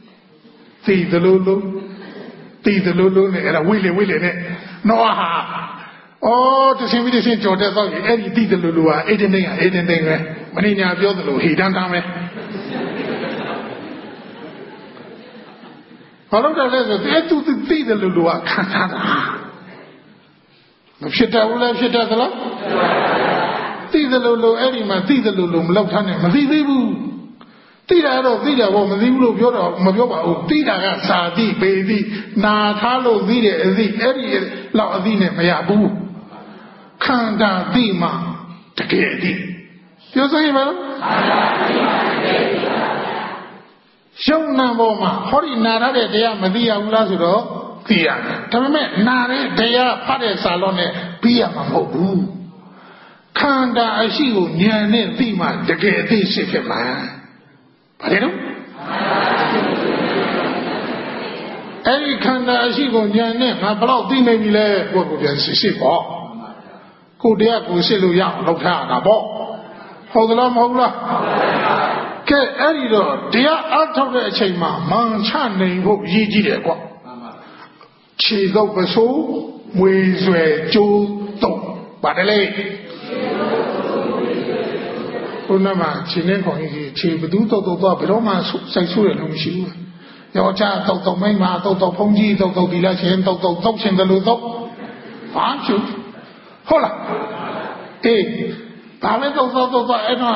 အဲ့ဒါဝိလေနဲ့နော်ဟာတရှင်ပြီးတရှင်ကြော်တဲ့တော့အဲ့ဒီသိတယ်လို့ဟာအေးတင်းပဲမင်းညာပြောသလိုဟိတန်းပဲဘာလို့လဲဆိုတဲ့သူသိတယ်လို့ဟာခံစားတာမဖြစ်တယ်ဘူးလားဖြစ်တယ်သလားသိတယ်လို့အဲ့ဒီမှာသိတယ်လို့မလောက်ထားနဲ့မသိသေးဘူးသိတာတော့သိတာပေါ့မသိဘူးလို့ပြောတော့မပြောပါဘူးသိတာကစာသိပေသိနာထားလို့သိတယ်အသိအဲ့ဒီလောက်အသိနဲ့မရဘူးခန္ဓာသိမှတကယ်သိပြောစမ်းရမလားရှုံနာပေါ်မှာဟောဒီနာရတဲ့တရားမသိရဘူးလားဆိုတော့သိရတယ်ဒါပေမဲ့နာတဲ့တရားဖတ်တဲ့စာလုံးနဲ့ပြီးရမှာမဟုတ်ဘူးခန္ဓာအရှိကိုဉာဏ်နဲ့သိမှတကယ်သိရှိဖြစ်မှာဘာလဲတော့အဲ့ဒီခန္ဓာအရှိကိုဉာဏ်နဲ့ငါဘယ်တော့သိနေပြီလဲကိုယ်ပြန်ရှိပေါ့ကိုတရားကိုရှိလို့ရအောင်လုပ်ထားရတာပေါ့ဟုတ်သလားမဟုတ်လားကဲအဲ့ဒီတော့တရားအားထုတ်တဲ့အချိန်မှာမှန်ချနိုင်ဖို့ရည်ကြီးတယ်ကွခြေတော့ပစိုးမွေဆွဲကျိုးတော့ပါတယ်လေဘုရားမှာခြေနဲ့ခေါင်းကြီးခြေဘသူတော့ဘယ်တော့မှစိုက်ဆိုးရလို့မရှိဘူးယောက်ျားတော့မိန်းမတော့ဖုန်ကြီးတော့ဒီလားရှင်တော့ရှင်တယ်လို့တော့ဘာချူဟုတ်လားအေးဘာလဲတော့အဲ့တော့ဘာလဲတော့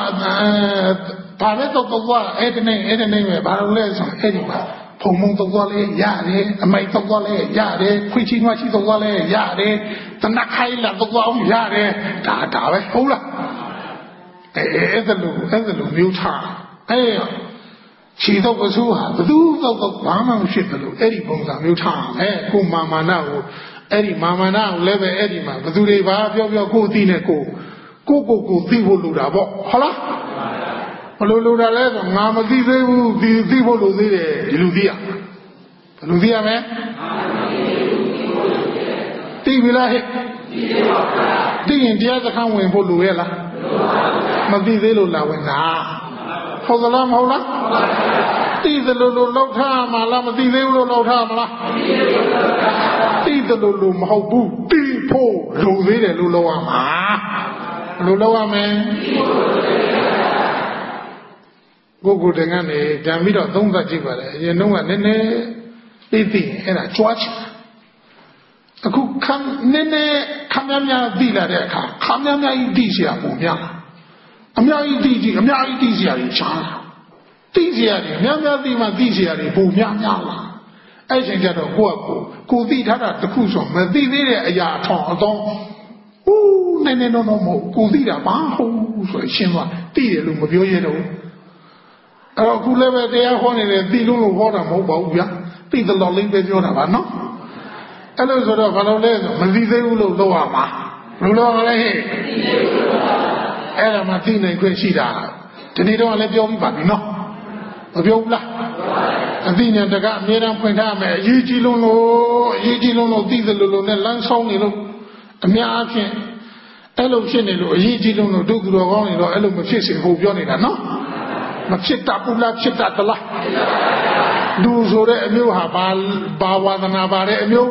အဲ့ဒီနေပဲဘာလို့လဲဆိုအဲ့ဒီမှာဖုံမုံတော့လဲရတယ်အမိုက်တော့လဲရတယ်ခွေချီနွားချီတော့လဲရတယ်တနက်ခိုင်းလာတော့အောင်ရတယ်ဒါပဲဟုတ်လားအဲ့ဒါလိုမျိုးထားခြေတော့ပစိုးဟာဘသူတော့ဘာမှမရှိတယ်လို့အဲ့ဒီပုံစံမျိုးထားကိုမာမနာကိုအဲ့ဒီမာမနာကိုလည်းပဲအဲ့ဒီမှာဘသူတွေဘာပြောကိုသိနေကိုသိဖို့လိုတာပေါ့ဟုတ်လားဘယ်လိုလိုတာလဲဆိုငါမသိသေးဘူးသိဖို့လိုသေးတယ်ဒီလိုသိရဘယ်လိုသိရမလဲသိပြီလားဟဲ့သိရင်တရားစခန်းဝင်ဖို့လိုရဲ့လားမသိသေးလို့လာဝင်တာဟုတ်သလားမဟုတ်လားသိသလိုလောက်ထားမှာလားမသိသေးဘူးလို့လောက်ထားမှာလားသိသလိုမဟုတ်ဘူးသိဖို့လိုသေးတယ်လို့လောက်ရမှာလိုလောက်ရမယ်ကိုတန်ကနေပြန်ပြီးတော့သုံးသပ်ကြည့်ပါလေအရင်တော့ကနည်းနည်းသိအဲ့ဒါကြွားချင်အခုနည်းနည်းခမ်းများသိလာတဲ့အခါခမ်းများကြီးသိเสียပုံများအများကြီးသိအများကြီးသိเสียတွေချားလာသိเสียတွေများသိမှသိเสียတွေပုံများလာအဲ့ချိန်ကျတော့ကိုသိထားတာတခုဆိုမသိသေးတဲ့အရာထောင်အတော့နည်းတော့မဟုတ်ကိုသိတာဘာဟုတ်ဆိုရှင်းသွားသိတယ်လို့မပြောရတော့အဲ့တော့ခုလည်းပဲတရားဟောနေတယ်သိလို့ဟောတာမဟုတ်ပါဘူးဗျာသိတယ်လို့လည်းပဲပြောတာပါနော်အဲ့လိုဆိုတော့ဘာလို့လဲဆိုမသိသေးဘူးလို့ပြောရမှာဘယ်လိုလဲဟဲ့အဲ့ဒါမှသိနိုင်ခွင့်ရှိတာဒီနေ့တော့လည်းပြောပြီးပါပြီနော်မပြောဘူးလားအသိဉာဏ်တကအမြဲတမ်းဖွင့်ထားမယ်အရေးကြီးလုံးလို့သိတယ်လို့နဲ့လမ်းဆောင်နေလို့အများအားဖြင့်အဲ့လိုဖြစ်နေလို့အရေးကြီးလုံးလို့ဒုက္ခတော်ကောင်းနေတော့အဲ့လိုမဖြစ်စေဖို့ပြောနေတာနော်မဖြစ်တာဘူးလားဖြစ်တာတလားလူဆိုတဲ့အမျိုးဟာဘာဝါဒနာပါတဲ့အမျိုး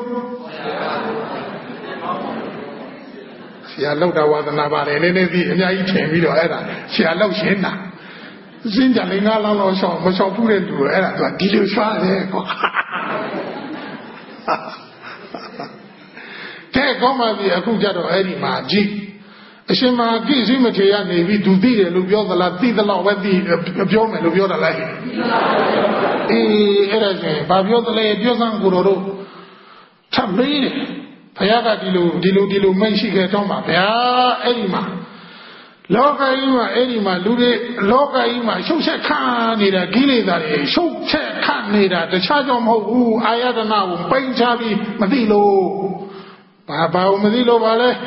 ဆရာလောက်တာဝါဒနာပါတယ်နည်းနည်းပြီးအများကြီးထင်ပြီးတော့အဲ့ဒါဆရာလောက်ရှင်းတာစင်းကြလေးငါလောက်ရှောင်းမရှောင်းဘူးတဲ့လူအဲ့ဒါကဒီလိုချွားတယ်ကွာတဲ့ကောင်းပါပြီအခုကြတော့အဲ့ဒီမှာကြည့်အရှင်မကိစိမထေရနေပြီးသူသိတယ်လို့ပြောသလားသိသလောက်ပဲသိပြောမယ်လို့ပြောတာလားအေးအဲ့ဒါဆိုရင်ဘာပြောသလဲပြောစမ်းကိုတော်တို့ထပ်မေးတယ်ဘုရားကဒီလိုမိတ်ရှိခဲ့တော့မှာဗျာအဲ့ဒီမှာလောကကြီးမှာအဲ့ဒီမှာလူတွေလောကကြီးမှာရှုပ်ချက်ခနေတာကိလေသာတွေရှုပ်ချက်ခနေတာတခြားကြောင့်မဟုတ်ဘူးအာယတနာကိုပိန်ချပြီးမသိလို့ဘာ bao mà đi lo vào đây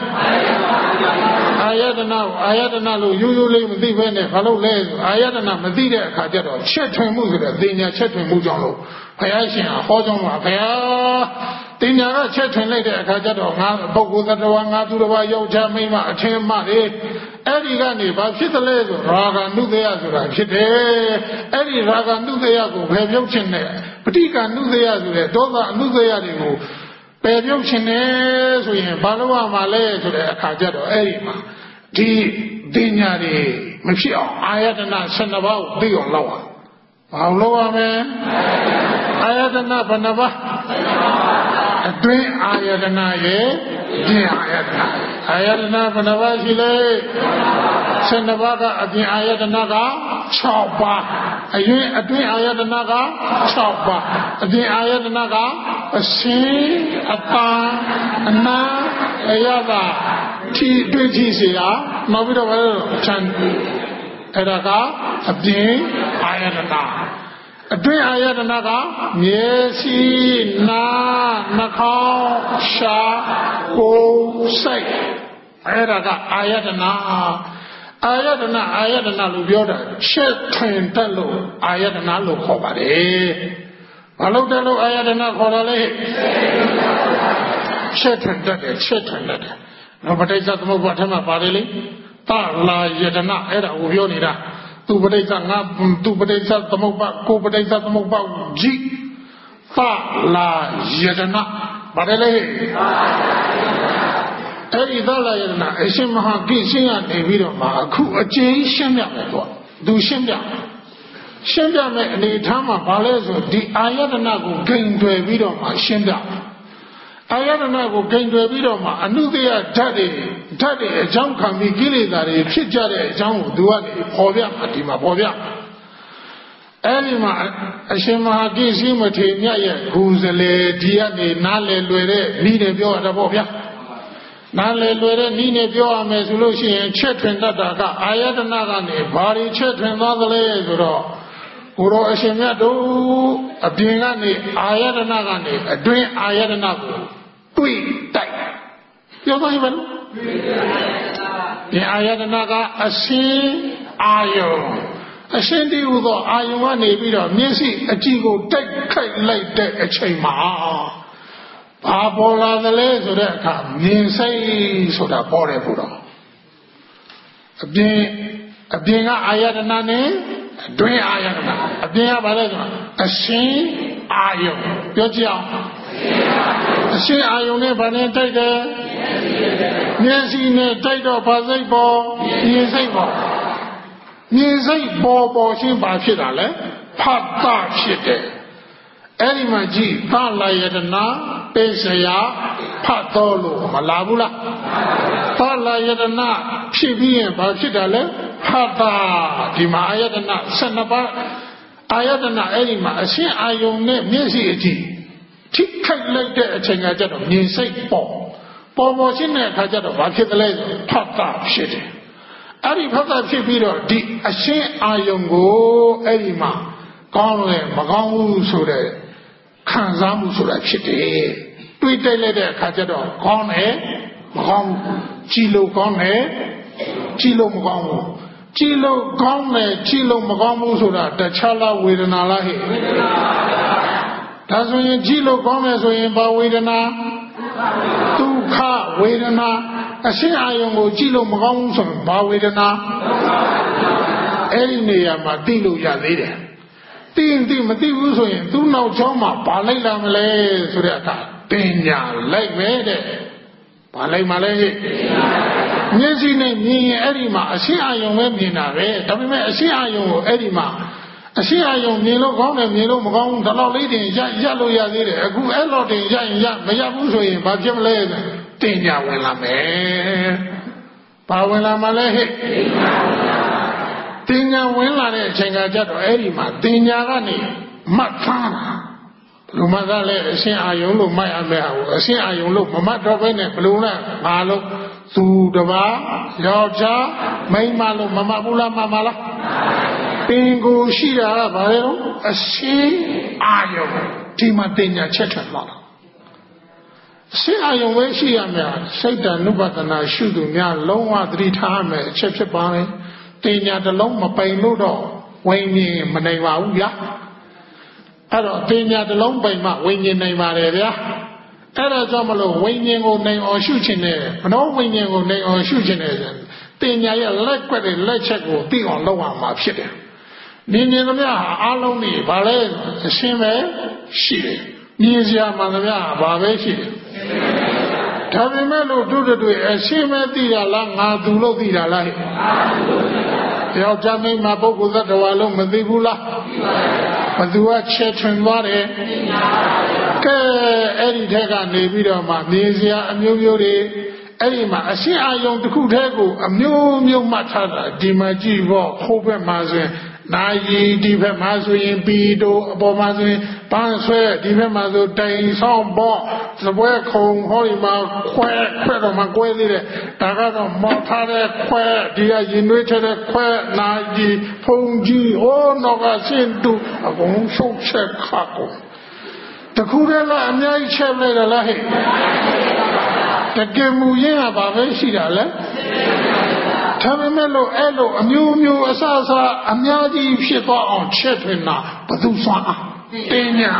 ayatana lo yu lấy mà đi về này vào lâu lấy ayatana mà đi đấy khá chắc đó chết thuần mu rồi tiền nhà chết thuần mu trong lo phải ai xin à khó trong mà phải tiền nhà cái chết thuần lấy đấy khá chắc đó ngã bao cô ta đâu ngã tu đâu yêu cha mấy mà thêm mà đi ấy đi cái này bao chết lấy rồi raga nút đấy à rồi chết đấy ấy đi raga nút đấy à cũng phải biết chuyện này bất kỳ cái nút đấy à rồi đó là nút đấy à thì cũng phải biết chuyện này rồi bao lâu mà lấy rồi khá chắc đó ấy mà đi tiền nhà điไม่ဖြစ်အောင်အာယတနာ12ပါးကိုသိအောင်လုပ်အောင်ဘာလို့လုပ်ရမလဲအာယတနာဘယ်နှပါးအတွင်းအာယတနာရဲ့ပြင်အာယတနာဘယ်နှပါးရှိလဲ12ပါးကအပြင်အာယတနာက6ပါးအတွင်းအာယတနာက6ပါးအပြင်အာယတနာကအစင်းအပန်းအနာအယတာထိတွေ့ကြည့်စီတာနောက်ပြီးတော့ဘာလို့ချမ်းအဲ့ဒါကအပြင်အာယတနာအတွင်းအာယတနာကမျက်စိနာနှာခေါင်းရှားကိုယ်စိတ်အဲ့ဒါကအာယတနာအာယတနာလို့ပြောတာချက်ထွင်တတ်လို့အာယတနာလို့ခေါ်ပါတယ်ဘာလို့တတ်လို့အာယတနာခေါ်တာလဲချက်ထွင်တတ်တယ်နော်ပဋိစ္စသမုပ္ပါဒ်ထဲမှာပါတယ်လေတလာယတနာအဲ့ဒါကိုပြောနေတာသူပဋိစ္စငါသူပဋိစ္စသမုပ္ပါဒ်ကိုပဋိစ္စသမုပ္ပါဒ်ကြည့်တလာယတနာပါတယ်လေအဲ့ဒီသလာယတနာအရှင်မဟာကိရှင်းရနေပြီးတော့မှအခုအကျဉ်းရှင်းပြမယ်တော့သူရှင်းပြမယ်အနေထားမှာဘာလဲဆိုဒီအာယတနာကိုဂိမ်တွေပြီးတော့မှရှင်းပြအာယတနာကိုဂိမ်တွေပြီးတော့မှအနုတ္တယဓာတ်တွေအကြောင်းခံပြီးကိလေသာတွေဖြစ်ကြတဲ့အကြောင်းကိုသူကနေပေါ်ပြမှာဒီမှာပေါ်ပြအဲ့ဒီမှာအရှင်မဟာကိစီမထေရမြတ်ရဲ့ဂူဇလေဒီကနေနားလည်လွယ်တဲ့ဤနဲ့ပြောတာပေါ့ဗျာနားလည်လွယ်တဲ့ဤနဲ့ပြောရမယ်ဆိုလို့ရှိရင်ချက်ထွင်တတ်တာကအာယတနာကနေဘာတွေချက်ထွင်သွားသလဲဆိုတော့ဘုရောအရှင်မြတ်တို့အပြင်ကနေအာယတနာကနေအတွင်းအာယတနာကိုတွေ့တိုက်ပြောပါရင်ဘယ်လိုဒီအာယတနာကအရှင်အာယုံအရှင်တည်းဟူသောအာယုံကနေပြီးတော့မျက်စိအကြည့်ကိုတိုက်ခိုက်လိုက်တဲ့အချိန်မှာဘာပေါ်လာသလဲဆိုတဲ့အခါမြင်စိတ်ဆိုတာပေါ်တယ်ဘုရားအပြင်ကအာယတနာနဲ့အတွင်းအာယတနာအပြင်ကဘာလဲဆိုတော့အရှင်အာယုံပြောကြည့်အောင်အရှင်အာယုံနဲ့ဘာနဲ့တိုက်တယ်မျက်စိနဲ့တိုက်တော့ဘာစိတ်ပေါ်မြင်စိတ်ပေါ်ချင်းဘာဖြစ်တာလဲဖတ်တာဖြစ်တယ်အဲ့ဒီမှာကြည့်သလာယတနာပိစယဖတ်တော်လို့မလာဘူးလားသလာယတနာဖြစ်ပြီးရင်ဘာဖြစ်တာလဲဖတ်တာဒီမှာအာယတနာ12ပါးအာယတနာအဲ့ဒီမှာအရှင်အာယုံနဲ့မျက်စိအကြည့်ထိခိုက်လိုက်တဲ့အချိန်ကကြတော့မြင်စိတ်ပေါ်ချင်းတဲ့အခါကျတော့ဘာဖြစ်သလဲဆိုဖတ်တာဖြစ်တယ်အဲ့ဒီဖတ်တာဖြစ်ပြီးတော့ဒီအရှင်အာယုံကိုအဲ့ဒီမှာကောင်းတယ်မကောင်းဘူးဆိုတဲ့ခံစားမှုဆိုတာဖြစ်တယ်တွေးတိုက်လိုက်တဲ့အခါကျတော့ကောင်းတယ်မကောင်းဘူးကြည်လို့ကောင်းတယ်ကြည်လို့မကောင်းဘူးကြည်လို့ကောင်းတယ်ကြည်လို့မကောင်းဘူးဆိုတာတခြားလားဝေဒနာလားဟဲ့ဝေဒနာပါဗျာဒါဆိုရင်ကြည်လို့ကောင်းတယ်ဆိုရင်ဘာဝေဒနာဒုက္ခဝေဒနာအရှင်အာယုံကိုကြည်လို့မကောင်းဘူးဆိုရင်ဘာဝေဒနာအဲ့ဒီနေရာမှာသိလို့ရသေးတယ်သိမသိဘူးဆိုရင်သူ့နောက်ချောင်းမှာဘာလိုက်လာမလဲဆိုတဲ့အခါပညာလိုက်ပဲတဲ့ဘာလိုက်မှလဲမျက်စိနဲ့မြင်ရင်အဲ့ဒီမှာအရှင်းအာယုံပဲမြင်တာပဲဒါပေမဲ့အရှင်းအာယုံကိုအဲ့ဒီမှာအရှင်းအာယုံမြင်လို့ကောင်းတယ်မြင်လို့မကောင်းဘူးဒါတော့လေးတင်ရလို့ရသေးတယ်အခုအဲ့လိုတင်ရရင်မရဘူးဆိုရင်ဘာဖြစ်မလဲတင်ညာဝင်လာမယ်ဘာဝင်လာမှလဲဟဲ့တင်ညာဝင်လာတဲ့အချိန်ကကြတော့အဲ့ဒီမှာတင်ညာကနေမှတ်သားတာလူမကလည်းအရှင်အာယုံလို့မှတ်ရမယ်ဟာအရှင်အာယုံလို့မမှတ်တော့ဘဲနဲ့ဘလို့လဲဘာလို့သူတပါယောက်ျားမိန်းမလို့မမှတ်ဘူးလားမှတ်မလားပင်ကိုရှိတာကဘာလဲအရှင်အာယုံဒီမှာတင်ညာချက်ထလာတာစိတ်အာယုံပဲရှိရမယ်စိတ်တ ानु ပဒနာရှုသူများလုံးဝသတိထားမယ်အချက်ဖြစ်ပါလေတင်ညာတစ်လုံးမပိန်လို့တော့ဝိညာဉ်မနိုင်ပါဘူးဗျာအဲ့တော့တင်ညာတစ်လုံးပိန်မှဝိညာဉ်နိုင်ပါတယ်ဗျာအဲ့ဒါကြောင့်မလို့ဝိညာဉ်ကိုနိုင်အောင်ရှုခြင်းနဲ့မနောဝိညာဉ်ကိုနိုင်အောင်ရှုခြင်းနဲ့တင်ညာရဲ့လက်ကွက်တဲ့လက်ချက်ကိုသိအောင်လုပ်ရမှာဖြစ်တယ်မြင်မြင်သမျှအားလုံးนี่ဗာလဲအရှင်းပဲရှိတယ်မြင်စရာမှန်သမျှဗာပဲရှိတယ်ဒါပေမဲ့လို့တို့တွေအရှင်းပဲသိတာလားငါသူလို့သိတာလားယောက်ျားမိန်းမပုဂ္ဂိုလ်သတ္တဝါလုံးမသိဘူးလားဘသူကချက်ထွင်သွားတယ်ကဲအဲ့ဒီထက်ကနေပြီးတော့မှမြင်စရာအမျိုးမျိုးတွေအဲ့ဒီမှာအရှင်းအာယုံတစ်ခုတည်းကိုအမျိုးမျိုးမှတ်ထားတာဒီမှာကြည့်ဖို့ခိုးဘက်မှာဆိုရင်နာယီဒီဘက်မှာဆိုရင်ပီတိုအပေါ်မှာဆိုရင်ပန်းဆွဲဒီဘက်မှာဆိုတိုင်ဆောင်ပေါ့သပွဲခုံဟောဒီမှာခွဲတော့မှကွဲသေးတယ်ဒါကတော့မော်ထားတဲ့ခွဲဒီကရင်နှွေးထတဲ့ခွဲနာယီဖုန်ကြီးဟောတော့ကစင်တူအကုန်ရှုပ်ချက်ခါကုန်တခုတည်းလားအများကြီးချက်လိုက်တယ်လားဟဲ့တကယ်မူရင်းကဘာပဲရှိတာလဲဒါပေမဲ့လို့အဲ့လိုအမျိုးမျိုးအစအစအများကြီးဖြစ်သွားအောင်ချက်ထွင်တာဘသူစွမ်းအားတင်ညာ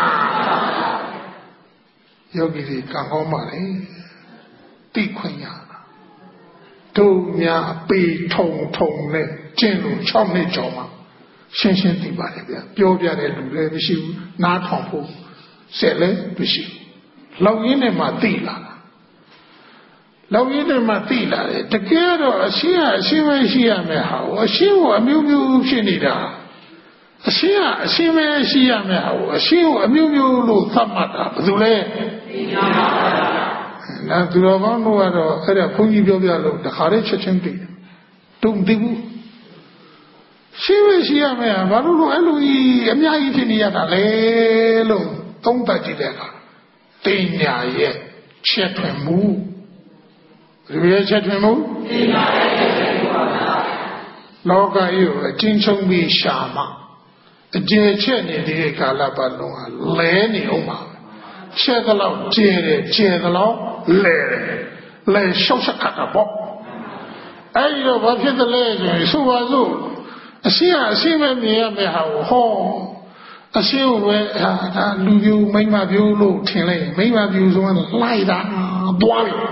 ယောဂီတွေကံကောင်းပါလေတိခွင့်ရတာတို့များပေထုံနဲ့ကျင့်လို့6နှစ်ကျော်မှရှင်းရှင်းသိပါတယ်ဗျာပြောပြတဲ့လူလည်းမရှိဘူးနားထောင်ဖို့ဆက်လည်းမရှိဘူးလောက်ရင်းနဲ့မှသိလာတာလောက်ရင်းနဲ့မှသိလာတယ်တကယ်တော့အရှင်းကအရှင်းပဲရှိရမယ်ဟာအရှင်းကိုအမျိုးမျိုးဖြစ်နေတာအရှင်းကအရှင်းပဲရှိရမယ်ဟာအရှင်းကိုအမျိုးမျိုးလို့သတ်မှတ်တာဘယ်သူလဲသိပါပါဘုရားသူတော်ကောင်းတို့ကတော့အဲ့ဒါဘုန်းကြီးပြောပြလို့တခါတည်းချက်ချင်းသိတယ်တုံသိဘူးရှင်းပဲရှိရမယ်ဟာဘာလို့လဲအဲ့လိုကြီးအများကြီးဖြစ်နေရတာလဲလို့သုံးသပ်ကြည့်တဲ့အခါတင်ညာရဲ့ချက်ထွင်မှုဒီရဲ့ချက်ထွင်မှုတင်ညာရဲ့ချက်ထွင်မှုပါဗျာလောကကြီးကိုအချင်းချင်းပြီးရှာမှအကျယ်ချက်နေတဲ့ကာလပတ်လုံးဟာလဲနေအောင်ပါချက်တော့ကျဲတယ်ကျဲတော့လဲတယ်လဲရှောက်ရှက်ခတ်တာပေါ့အဲ့ဒီတော့ဘာဖြစ်တယ်လဲဆိုရင်ဆိုပါစို့အရှင်းအရှင်းပဲမြင်ရမယ်ဟာဟောအရှင်းကိုပဲဒါလူပြူမိမပြူလို့ထင်လိုက်မိမပြူဆိုရင်လိုက်တာသွားပြီ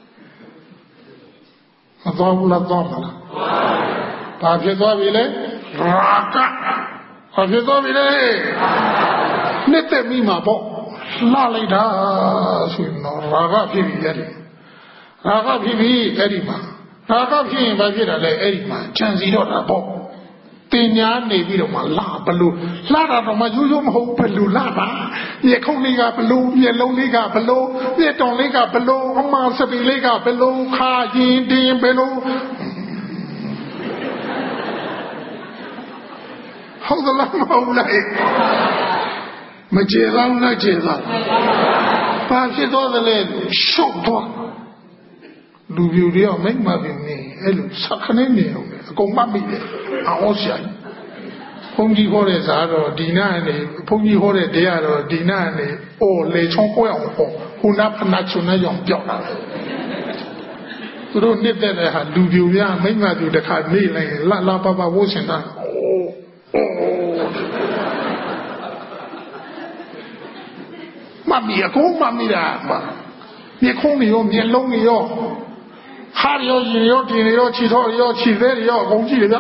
မသွားဘူးလားသွားမလားဘာဖြစ်သွားပြီလဲရာကဘာဖြစ်သွားပြီလဲနှစ်သက်မိမှာပေါ့လှလိုက်တာဆိုရင်တော့ရာဂဖြစ်ပြီအဲ့ဒီရာဂဖြစ်ပြီအဲ့ဒီမှာရာဂဖြစ်ရင်ဘာဖြစ်တာလဲအဲ့ဒီမှာခြံစီတော့တာပေါ့တင်ညာနေပြီးတော့မှလာဘလို့လာတာတော့မှရိုးရိုးမဟုတ်ဘလို့လာတာမျက်ခုံးလေးကဘလို့မျက်လုံးလေးကဘလို့မျက်တောင်လေးကဘလို့အမစပီလေးကဘလို့ခါရင်တင်ဘလို့ဟုတ်သလားမဟုတ်လားမကျေသောနဲ့ကျေသောဘာဖြစ်တော့တယ်လဲရှုပ်သွားလူပြူတွေရောမိမ့်မပြင်းနေအဲ့လိုစခနေနေအောင်အကုန်မှတ်မိတယ်အော်ဆရာဘုန်းကြီးဟောတဲ့ဇာတော့ဒီနာနဲ့ဘုန်းကြီးဟောတဲ့တရားတော့ဒီနာနဲ့အိုးလေချုံကွဲအောင်ဟောခုနဖနာချုံနဲ့ရောင်ပြောက်လာတယ်သူတို့နှစ်သက်တဲ့ဟာလူပြူများမိမ့်မပြူတစ်ခါနေလိုက်လှပပဝှရှင်တာမမီအကုန်မမီတာမြေခုံးရောမြေလုံးရောဟာရောရင်ရောတင်ရောခြေထောက်ရောခြေသေးရောအကုန်ကြည့်လေဗျ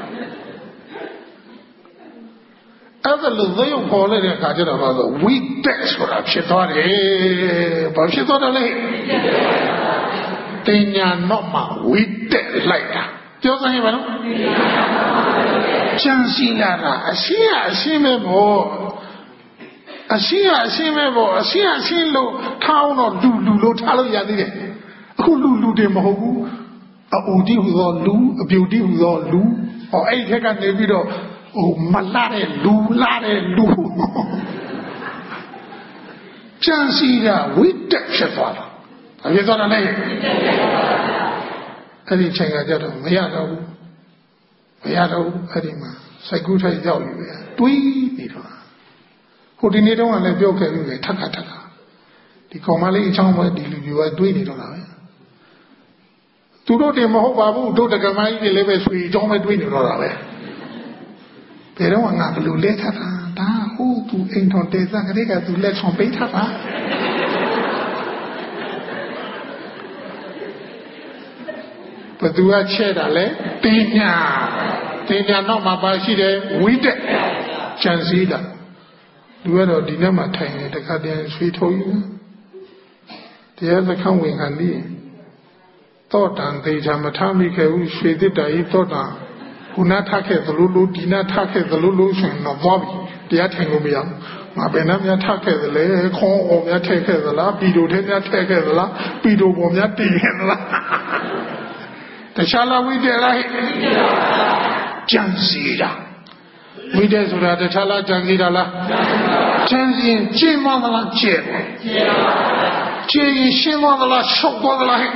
အဲ့ဒါလို့သေရောက်ပေါ်လိုက်တဲ့အခါကျတော့ဘာလို့ weak text ဆိုတာဖြစ်သွားတယ်ဘာဖြစ်သွားတယ်လဲတင်ညာတော့မှ weak text လိုက်တာပြောစမ်းရပါနော်ချမ်းစီလာတာအရှင်းပဲပေါ့အရှင်းပဲပေါ့အရှင်းလို့ထောင်းတော့လူလို့ထားလို့ရသေးတယ်အခုလူတွေမဟုတ်ဘူးအိုတိဟူသောလူအပြူတိဟူသောလူဟောအဲ့ဒီထက်ကနေပြီးတော့ဟိုမလာတဲ့လူချမ်းစီတာဝိတက်ဖြစ်သွားတာဘာဖြစ်သွားတာလဲအဲ့ဒီချိန်ကကြတော့မရတော့ဘူးအဲ့ဒီမှာစိုက်ကူးထိုက်ရောက်อยู่ပဲတွေးနေတော့ဟိုဒီနေ့တော့လည်းပြောခဲ့ပြီပဲထက်ကဒီဒီကောင်မလေးအချောင်းပဲဒီလူတွေကတွေးနေတော့တာပဲသူတို့တင်မဟုတ်ပါဘူးတို့တက္ကမကြီးတွေလည်းပဲဆွေအချောင်းပဲတွေးနေတော့တာပဲဘယ်တော့မှငါဘလို့လဲထားတာဒါဟုတ်သူအိမ်တော်တေသကလေးကသူလက်ဆောင်ပေးထားတာဘသူကချဲ့တာလဲတင်ညာနောက်မှာပါရှိတယ်ဝိတက်ကြံစည်တာလူကတော့ဒီနေ့မှထိုင်နေတခါတည်းဆွေးထုတ်ယူတရားစခန်းဝင်ခံပြီးတော့တန်သေးချာမထားမိခဲ့ဘူးရွှေသစ်တာကြီးတော့တန်ခုနထခဲ့သလိုလိုဒီနထခဲ့သလိုလိုဆိုရင်တော့သွားပြီတရားထိုင်လို့မရဘူးငါဘယ်နှများထခဲ့သလဲခေါင်းအောင်များထည့်ခဲ့သလားပီတိုထဲများထည့်ခဲ့သလားပီတိုပေါ်များတင်ခဲ့သလားတခြားလာဝိတက်လားကြံစီတာဝိတက်ဆိုတာတခြားလားကြံစီတာလားကြံစီရင်ကျင့်မလားကျင့်ရင်ရှင်းသွားသလားရှုပ်သွားသလား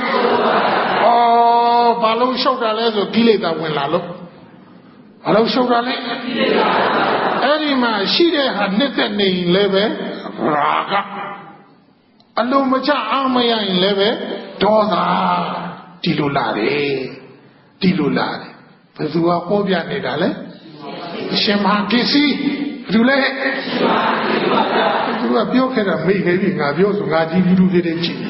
ဘာလို့ရှုပ်တာလဲဆိုကိလေသာဝင်လာလို့ဘာလို့ရှုပ်တာလဲအဲ့ဒီမှာရှိတဲ့ဟာနှစ်သက်နေရင်လည်းပဲရာဂအလုံးမချအောင်မရရင်လည်းပဲဒေါသဒီလိုလာတယ်ဘယ်သူကဟောပြနေတာလဲရှင်မပစ္စည်းဘယ်သူလဲသူကပြောခဲ့တာမိခဲ့ပြီငါပြောဆိုငါဒီလူတွေတဲ့ကြည့်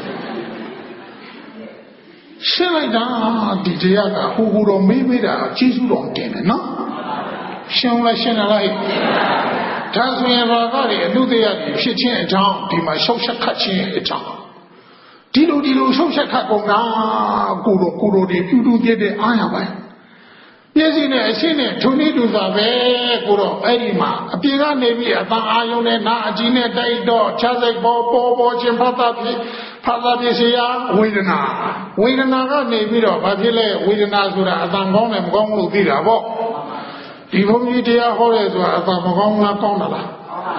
ရှင်းလိုက်တာဒီတရားကဟိုတော့မေးမိတာကျေးဇူးတော်တင်တယ်နော်ရှင်းလားဒါဆိုရင်ဘာကတွေအမှုတရားတွေဖြစ်ခြင်းအကြောင်းဒီမှာရှောက်ချက်ခတ်ခြင်းအကြောင်းဒီလိုရှောက်ချက်ခတ်ကုန်တာကိုလိုတွေပြုပြတဲ့အားရပါမျက်စိနဲ့အရှင်းနဲ့ထုံနေတူတာပဲကိုတော့အဲ့ဒီမှာအပြင်ကနေပြီးအတန်အာယုံနဲ့နာအကြီးနဲ့တိုက်တော့ခြားစိတ်ပေါ်ချင်းဖတ်တာဖြစ်စေရဝေဒနာကနေပြီးတော့ဘာဖြစ်လဲဝေဒနာဆိုတာအတန်ကောင်းတယ်မကောင်းလို့သိတာပေါ့ဒီဘုန်းကြီးတရားဟောရဲဆိုတာအတန်မကောင်းလားကောင်းတာလား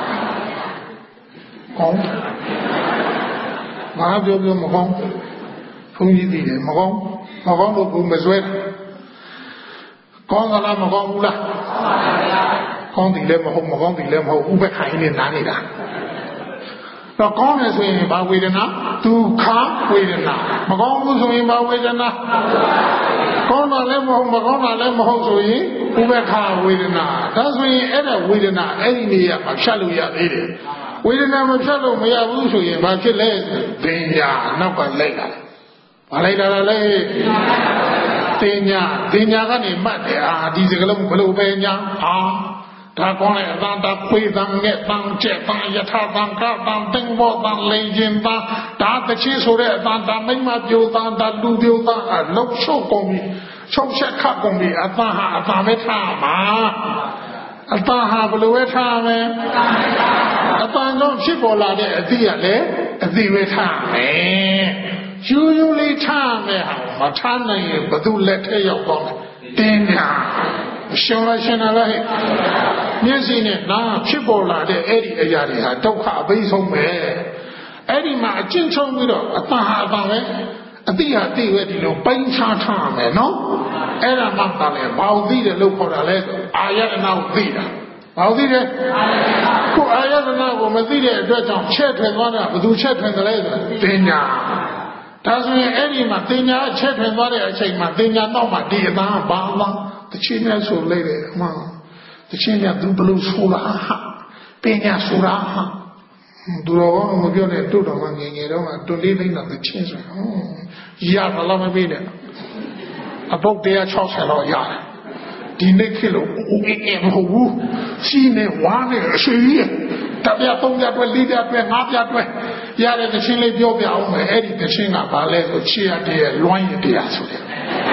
ကောင်းဘာပြောမကောင်းဘုန်းကြီးသိတယ်မကောင်းလို့ဘူးမစွဲကောင်းသလားမကောင်းဘူးလားကောင်းတယ်လည်းမဟုတ်မကောင်းတယ်လည်းမဟုတ်ဥပ္ပခိုင်းနေနားနေတာတော့ကောင်းတယ်ဆိုရင်ဘာဝေဒနာဒုက္ခဝေဒနာမကောင်းဘူးဆိုရင်ဘာဝေဒနာကောင်းတာလည်းမဟုတ်မကောင်းတာလည်းမဟုတ်ဆိုရင်ဥပ္ပခဝေဒနာဒါဆိုရင်အဲ့ဒါဝေဒနာအဲ့ဒီနေရာမှာဖြတ်လို့ရသေးတယ်ဝေဒနာမဖြတ်လို့မရဘူးဆိုရင်ဘာဖြစ်လဲပညာနောက်ကလိုက်လာဘာလိုက်လာလဲတင်ညာကနေမှတ်တယ်ဒီစကလုံးဘလို့ပဲညာဒါကောင်းတဲ့အတန်တာခွေးတန်ငဲ့တန်ကျက်တန်ယထာတန်ကတန်တင်ဘောတန်လိန်ခြင်းတန်ဒါတချင်းဆိုတဲ့အတန်တာမိမပြိုတန်ဒါလူပြိုတန်လှုပ်ရှုပ်ကုန်ပြီချုပ်ချက်ခတ်ကုန်ပြီအတန်ဟာအတန်ပဲထားမှာအတန်ဟာဘလို့ပဲထားမယ်အတန်ကြောင့်ဖြစ်ပေါ်လာတဲ့အသည့်ရလေအသည့်ပဲထားမယ်ယူလေးထားမယ်ဟာမထားနိုင်ရင်ဘသူလက်ထဲရောက်တော့တင်းညာရှင်းလားမျက်စိနဲ့နားဖြစ်ပေါ်လာတဲ့အဲ့ဒီအရာတွေဟာဒုက္ခအပိဆုံးပဲအဲ့ဒီမှာအကျဉ်းချုပ်ပြီးတော့အတန်ဟာအတန်ပဲအတိဟာတိပဲဒီလိုပိုင်းခြားထားမယ်နော်အဲ့ဒါမှသာလေဘာလို့သိတယ်လို့ခေါ်တာလဲအာယတနာကိုသိတာဘာလို့သိတယ်ကိုအာယတနာကိုမသိတဲ့အတွက်ကြောင့်ချက်ထွင်သွားတာဘယ်သူချက်ထွင်တယ်လဲဆိုတင်ညာဒါဆိုရင်အဲ့ဒီမှာတင်ညာချက်ထွင်သွားတဲ့အချိန်မှာတင်ညာတော့မှဒီအတန်ဘာမှတချင်းနဲ့ဆိုလိုက်တယ်အမှန်တချင်းကသူဘလို့ဆိုတာပညာဆိုတာသူတော်မပြောနဲ့တို့တော်မှငယ်တော့မှတွန်လေးသိန်းတော့တချင်းဆိုရပါလားမပြီးနဲ့အပုတ်160လောက်ရတယ်ဒီနေ့ခေတ်လို့မဟုတ်ဘူးစီးနေဝါနေအရှိကြီးတပြ3ပြအတွက်4ပြအတွက်5ပြအတွက်ရတဲ့တချင်းလေးပြောပြအောင်မယ်အဲ့ဒီတချင်းကဘာလဲဆိုချစ်ရတဲ့လွှမ်းရတရားဆိုတယ်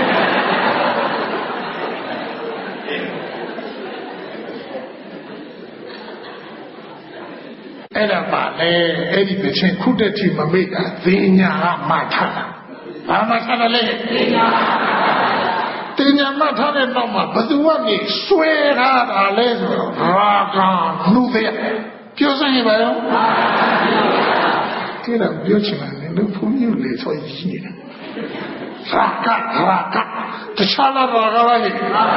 အဲ့ဒါပါလေအဲ့ဒီတချင်းခုတည်းထိမမေ့တာဈေးညာကမှထားတာဘာမှထားတယ်လဲတင်ညာမှထားတဲ့နောက်မှာဘသူကနေဆွဲထားတာလဲဆိုတော့ရာဂလူသေးပြောစမ်းရပါရောအဲ့ဒါပြောချင်တယ်လူဖုန်ကြီးလေဆိုကြီးနေတယ်ရာဂတခြားလာရာဂလိုက်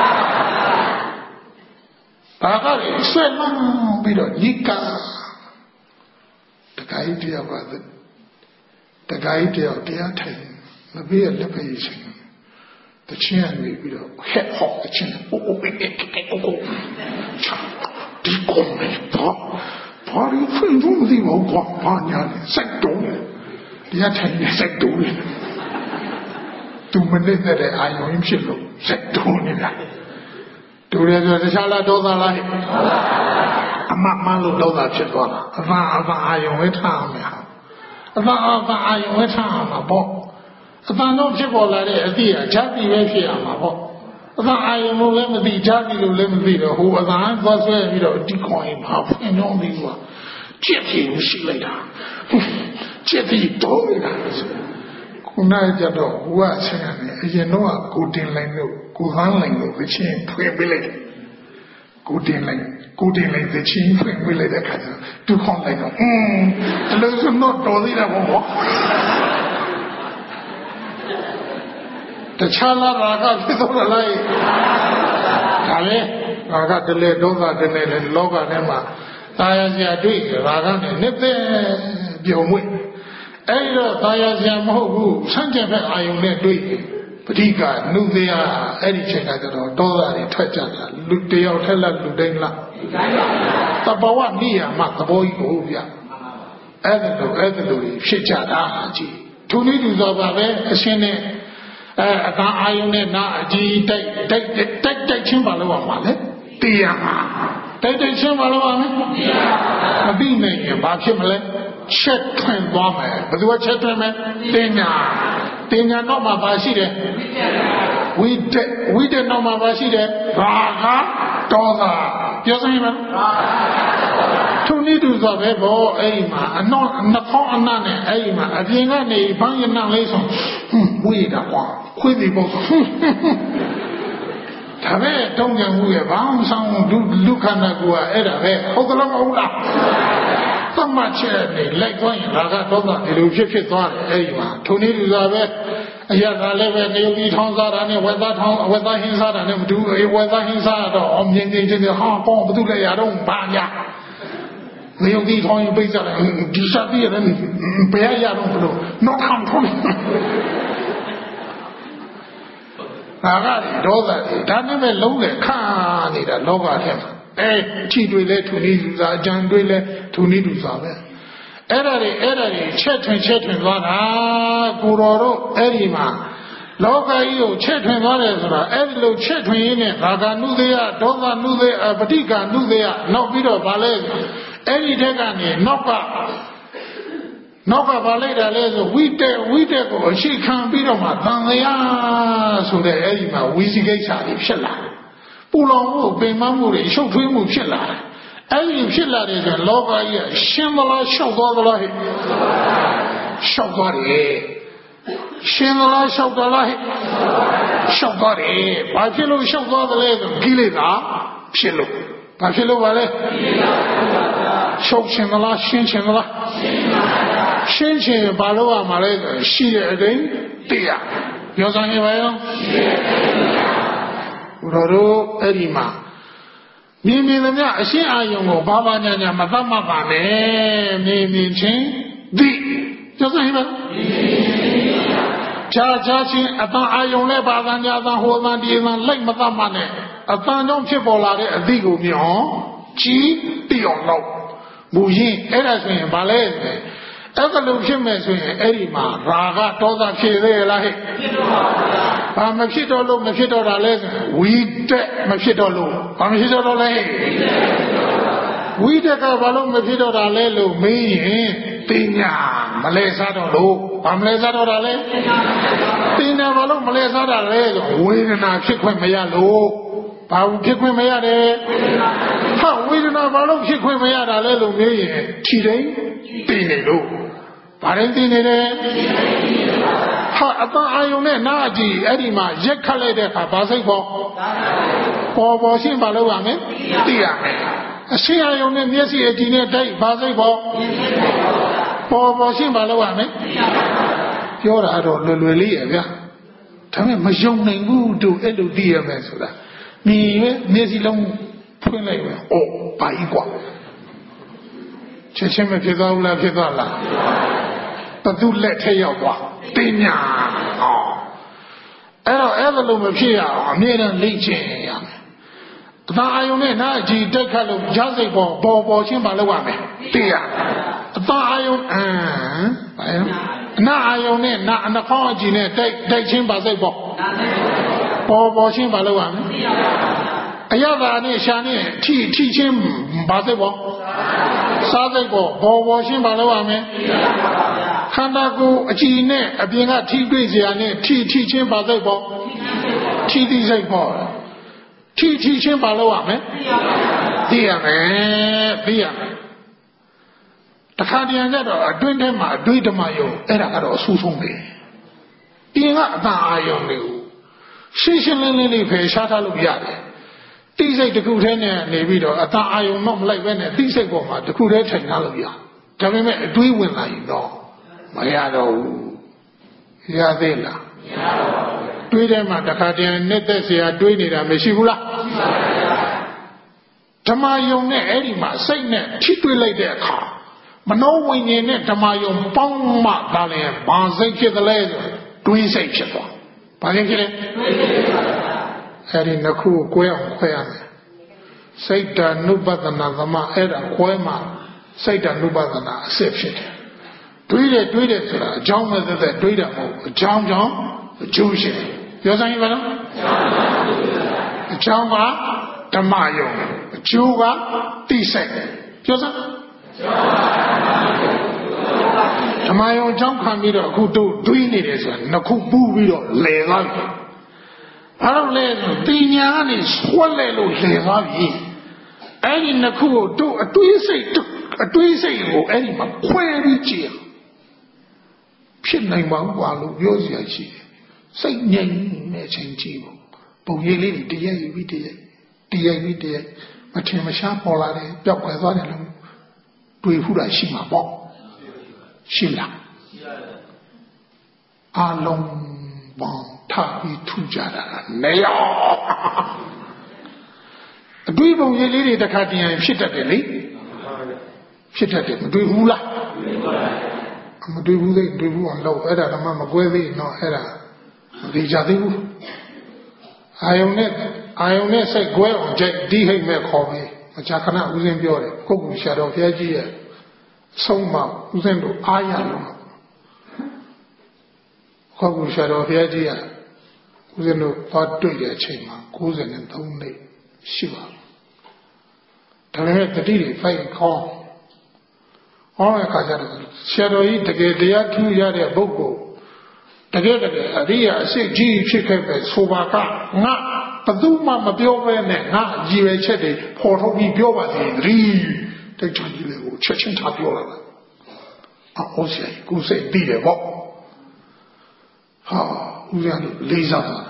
ဘာကလဲဆွဲမှပြီးတော့ညိကာတခါကြီးတရားပါ The guy deal dear time, the beer lepping. The chin may be head hot the chin. Party friend won't leave a panya, sector. The attendant sector. 2 minutes that I know him should look, sector. Do the Shala Doza like a Malu Doza Chitwana. Ava I went home. Ava I went home about. If I know people like that, dear, Jackie went here, my boy. If I am no lemon, Jackie will lemon leader who was on was where you know, decoying half and only one. Jackie will see later. Jackie told me that. Kunajado was saying, you know, a good in Lango, good handling of the chain, Twibbillet. Good in like the chain, Twibbillet, to call like a those are not dolly that one. The Chala Raga is all alive. Raga delay, Doga delay, Loga Nema. Tayazia Dui, Raga, Nipe, Biomui. Edo Tayazia Mohu, Sanjapa Ayune Dui, Patika, Nuvia, Ediching at the Doga, Twetcha, Lutea, Tella, Ludela. Tabawa Nia, Makaboy, Uvia. Edo, Shichada, Tuni to Zababe, a Shene. I own it now. Take Chimbalo, take Chimbalo, a being a Bakimale, Chet Twin Bomber, but what Chetman? Dina no Mabashide. We did no Mabashide. Raga, Doga, Yosaman. Two needles of Ebo, Aima, and not Nane, Aima, a Dingani, Banyan Lason. We the one. Quiddy both. Tabe, don't get who a bound sound, look at Nagua, Edda, Hogalam. So much, like one, Raga Doga, the Lucifer, Aima, Tony Zabe, Yadaleve, Naomi Tonzar, and whether his other name do, whether his other, in the half bomb, do they don't banya. Naomi Tony Basil, disappear and Paya don't know, not come from him. Doza, Daname Lola, Kani, the Loga him. Chidwille to Niduza, Jan Dwille to Niduza. Edari, Chetwin, Guroro, Erima. Loga, you, Chetwin, Edlo, Chetwin, Raga Nudea, Doza Nudea, Batika Nudea, no Vido Ballet, Eri Degani, Noka Valeda Lezo, we take, she can't be on my Tangaya, so the Edima, Wizigasa, Shella. Pulong, Bemamuri, show to him Shella. Elim Shella is a Loga, Shimala, Shogolahi. Shimala, Shogari, Bafilo, Shogolahi, Gilida, Shillo. Bafilo Valley, Shok Shimala, Shinchimala. Shinchi Baloa Malay, she again, dear. Yosangi Vail Roro Erima. Mimi, she are young, Baba Nana, Madama Bane, Mimi Chin, Yosangi Chachi, Atan Ayone, Badanya, Homan, Lake Madamane, Atan Young Chibolari, a Digo Mion, Chi, Dion Low, Bujin, Erasmin, Ballet. Evolution is Erima, Raga, Toda Kiri, Machitolo, we take Machitolo, Machitolo, we take a balloon Machitolo, me, Tina, Malesado, Pamlesado, Tina, Balloon, Malesado, we did not kick with Mayalo, Pau kick with Mayade. How we did not follow kick with Mayada, me, cheating, Tinelo. Parentine, I own a Nadi, Edima, Jekale, Pasako, or was in Baloame, dear. I see I own a Nessie, a dinner day, Pasako, or was in Baloame. You're out of Lulia. Tell me, my young name will do Edu dear Mesula. Me, Nessie Long, Twin, oh, by equal. Chechima Kizala Kizala. ဘသူလက်ထဲရောက်သွားတင်ညာဟောအဲ့ဒါလိုမဖြစ်ရအောင်အမြဲတမ်းလေ့ကျင့်ရမယ်အသာအာယုံနဲ့နားကြည်တက်ခတ်လို့ရစိတ်ပေါ်ချင်းပါလို့ရမယ်သိရအသာအာယုံဘာလဲနာအာယုံနဲ့နာအနှခေါင်းအကြည့်နဲ့တိုက်ချင်းပါစိတ်ပေါ်ချင်းပါလို့ရမယ်အရသာနဲ့ရှာနဲ့ထိချင်းပါစိတ်ပေါ်စားစိတ်ပေါ်ချင်းပါလို့ရမယ်ခန္ဓာကိုယ်အကြည့်နဲ့အပြင်ကထိတွေ့စရာနဲ့ထိချင်းပါစိတ်ပေါ်ထိစိတ်ပေါ်ထိချင်းပါလို့ရမယ်သိရမယ်တခါတည်းကျတော့အတွင်းထဲမှာအတွေးဓမ္မယုံအဲ့ဒါကတော့အဆူဆုံးပဲပြင်ကအတန်အာယုံတွေကိုရှင်းလင်းလေးဖယ်ရှားထားလို့ရတယ်တိစိတ်တစ်ခုတည်းနဲ့နေပြီးတော့အတန်အာယုံတော့မလိုက်ပဲနဲ့တိစိတ်ပေါ်မှာတစ်ခုတည်းထိုင်ထားလို့ရဒါပေမဲ့အတွေးဝင်လာရင်တော့မရတော့ဘူးရသေးလားမရတော့ဘူးတွေးထဲမှာတခါတည်းနဲ့သက်เสียတွေးနေတာမရှိဘူးလားဓမ္မယုံနဲ့အဲ့ဒီမှာစိတ်နဲ့ထိတွေ့လိုက်တဲ့အခါမနောဝိညာဉ်နဲ့ဓမ္မယုံပေါင်းမှသာလေဘာစိတ်ဖြစ်တယ်လဲဆိုတွေးစိတ်ဖြစ်သွားဘာရင်ဖြစ်လဲအဲ့ဒီနှစ်ခုကို꿰အောင်ခွဲရမယ်စိတ်တ ानु ပဒနာသမအဲ့ဒါ꿰မှစိတ်တ ानु ပဒနာအစစ်ဖြစ်တယ်တွေးတယ်ဆိုတာအကြောင်းမဲ့သက်တွေးတာမဟုတ်အကြောင်းအကျိုးရှိတယ်ပြောစမ်းရပါလားအကြောင်းကဓမ္မယုံအကျိုးကတိစိတ်ပြောစမ်းဓမ္မယုံအကြောင်းခံပြီးတော့အခုတို့တွေးနေတယ်ဆိုတာနှစ်ခုပူးပြီးတော့လည်သွားပြီဘာလို့လဲပညာနဲ့ဆွဲလဲလို့လည်သွားပြီအဲ့ဒီနှစ်ခုကိုတို့အတွေးစိတ်ကိုအဲ့ဒီမှာခွဲပြီးကြည့်ဖြစ်နိုင်ပါဘူးကွာလို့ပြောစရာရှိတယ်စိတ်ငြိမ်နေချင်းကြည့်ဖို့ပုံရိပ်လေးတွေတရက်ပြီးတရက်မထင်မရှားပေါ်လာတယ်ပျောက်ကွယ်သွားတယ်လို့တွေးဖူးတာရှိမှာပေါ့ရှိလားအလုံးပေါင်းထပြီးထူကြတာနေရောအတွေးပုံရိပ်လေးတွေတစ်ခါတည်းရင်ဖြစ်တတ်တယ်လေဖြစ်တတ်တယ်မတွေးဘူးလားမတွေးဘူးသေးတွေးဘူးအောင်လုပ်အဲ့ဒါတော့မကွဲသေးနော်အဲ့ဒါမသိကြသေးဘူးအာယုံနဲ့စိတ်ကွဲအောင်ကြိုက်ဒီဟိတ်မဲ့ခေါ်ပြီးမကြာခဏဦးစင်းပြောတယ်ပုဂ္ဂိုလ်ဆရာတော်ဘုရားကြီးရဲ့ဆုံးမဦးစင်းတို့အားရလို့ပုဂ္ဂိုလ်ဆရာတော်ဘုရားကြီးကဦးဇင်းတို့သွားတွေ့တဲ့အချိန်မှာ93နှစ်ရှိပါဘူးဒါပေမဲ့တတိတွေဖိုက်ခေါင်းဟောတဲ့အခါကျတော့ဆရာတော်ကြီးတကယ်တရားထူးရတဲ့ပုဂ္ဂိုလ်တကယ်အရိယာအစစ်ကြီးဖြစ်ခဲ့ပဲဆိုပါကငါဘယ်သူမှမပြောဘဲနဲ့ငါရည်ရွယ်ချက်တွေပေါ်ထုတ်ပြီးပြောပါသေးတယ်တိတ်ချကြီးလေးကိုချက်ချင်းထားပြောလာတာအော်ဆရာကြီးကိုစိတ်ပြီးတယ်ပေါ့ဟာဦးဇင်းတို့လေးစားသွား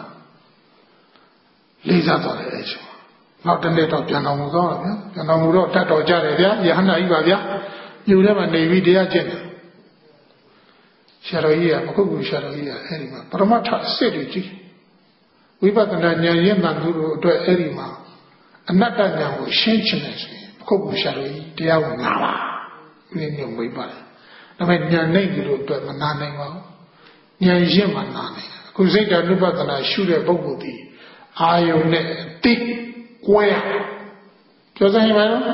တယ်အဲ့ချိန်နောက်တစ်နေ့တော့ပြန်တော်မူသွားပါဗျာပြန်တော်မူတော့တတ်တော်ကြတယ်ဗျာယဟန္တာကြီးပါဗျာယူထဲမှာနေပြီးတရားကျင့်တယ်ဆရာတော်ကြီးကပုဂ္ဂိုလ်ဆရာတော်ကြီးကအဲ့ဒီမှာပရမတ္ထစစ်တွေကြည့်ဝိပဿနာဉာဏ်ရင့်မှန်သူတို့အတွက်အဲ့ဒီမှာအနတ္တဉာဏ်ကိုရှင်းချင်တယ်ဆိုရင်ပုဂ္ဂိုလ်ဆရာတော်ကြီးတရားဝင်နာပါဦးရင်းညွှန်ပေးပါတယ်ဒါပေမဲ့ဉာဏ်နဲ့သူတို့အတွက်မနာနိုင်ပါဘူးဉာဏ်ရင့်မှနာနိုင်တယ်အခုစိတ်ဓာတ်ဥပဒနာရှုတဲ့ပုဂ္ဂိုလ်ဒီအာယုန်နဲ့တိကွဲပြောစမ်းရပါတော့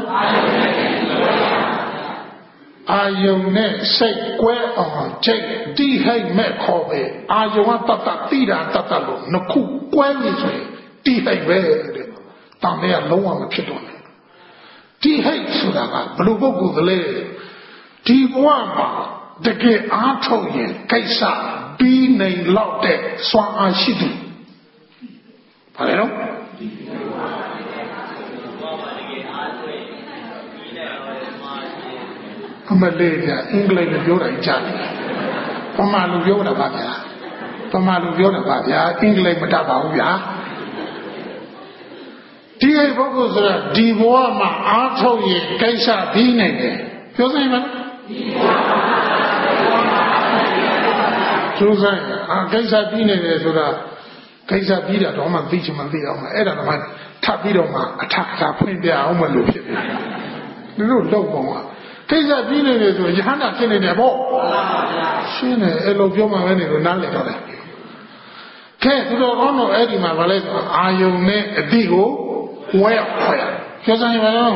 အာယုန်နဲ့စိတ်ကွဲအောင်ကြိတ်တိဟိတ်မဲ့ခေါ်ပဲအာယုန်ကတတ်တိတာတတ်လို့နှစ်ခုကွဲနေဆိုရင်တိဟိတ်ပဲတဲ့တန်တဲ့ကလုံးဝမဖြစ်တော့ဘူးတိဟိတ်ဆိုတာကဘလို့ပုဂ္ဂိုလ်ကလေးဒီဘဝမှာတကယ်အားထုတ်ရင်ကိစ္စပြီးနိုင်လောက်တဲ့စွမ်းအားရှိသူဘာလဲတော့အမလေးကအင်္ဂလိပ်လိုပြောတာကြားတယ်ပမာလိုပြောတာပါဗျာအင်္ဂလိပ်မတတ်ပါဘူးဗျာဒီပုဂ္ဂိုလ်ဆိုတာဒီဘဝမှာအားထုတ်ရင်ကိစ္စပြီးနိုင်တယ်ပြောစမ်းပါကျိုးဆိုင်ကိစ္စပြီးနေတယ်ဆိုတာကိစ္စပြီးတာတော့မှသိချင်မှသိအောင်အဲ့ဒါတော့မှထပ်ပြီးတော့မှအထပ်ဖွင့်ပြအောင်မလို့ဖြစ်တယ်တို့လောက်ပုံကကိစ္စပြီးနေတယ်ဆိုရဟန္တာဖြစ်နေတယ်ပေါ့ရှင်းတယ်အဲ့လိုပြောမှပဲနေလို့နားလည်တော့တယ်ခဲသူတော်ကောင်းတို့အဲ့ဒီမှာဗာလဲအာယုံနဲ့အတိကိုဝဲခွဲပြောစမ်းရပါတော့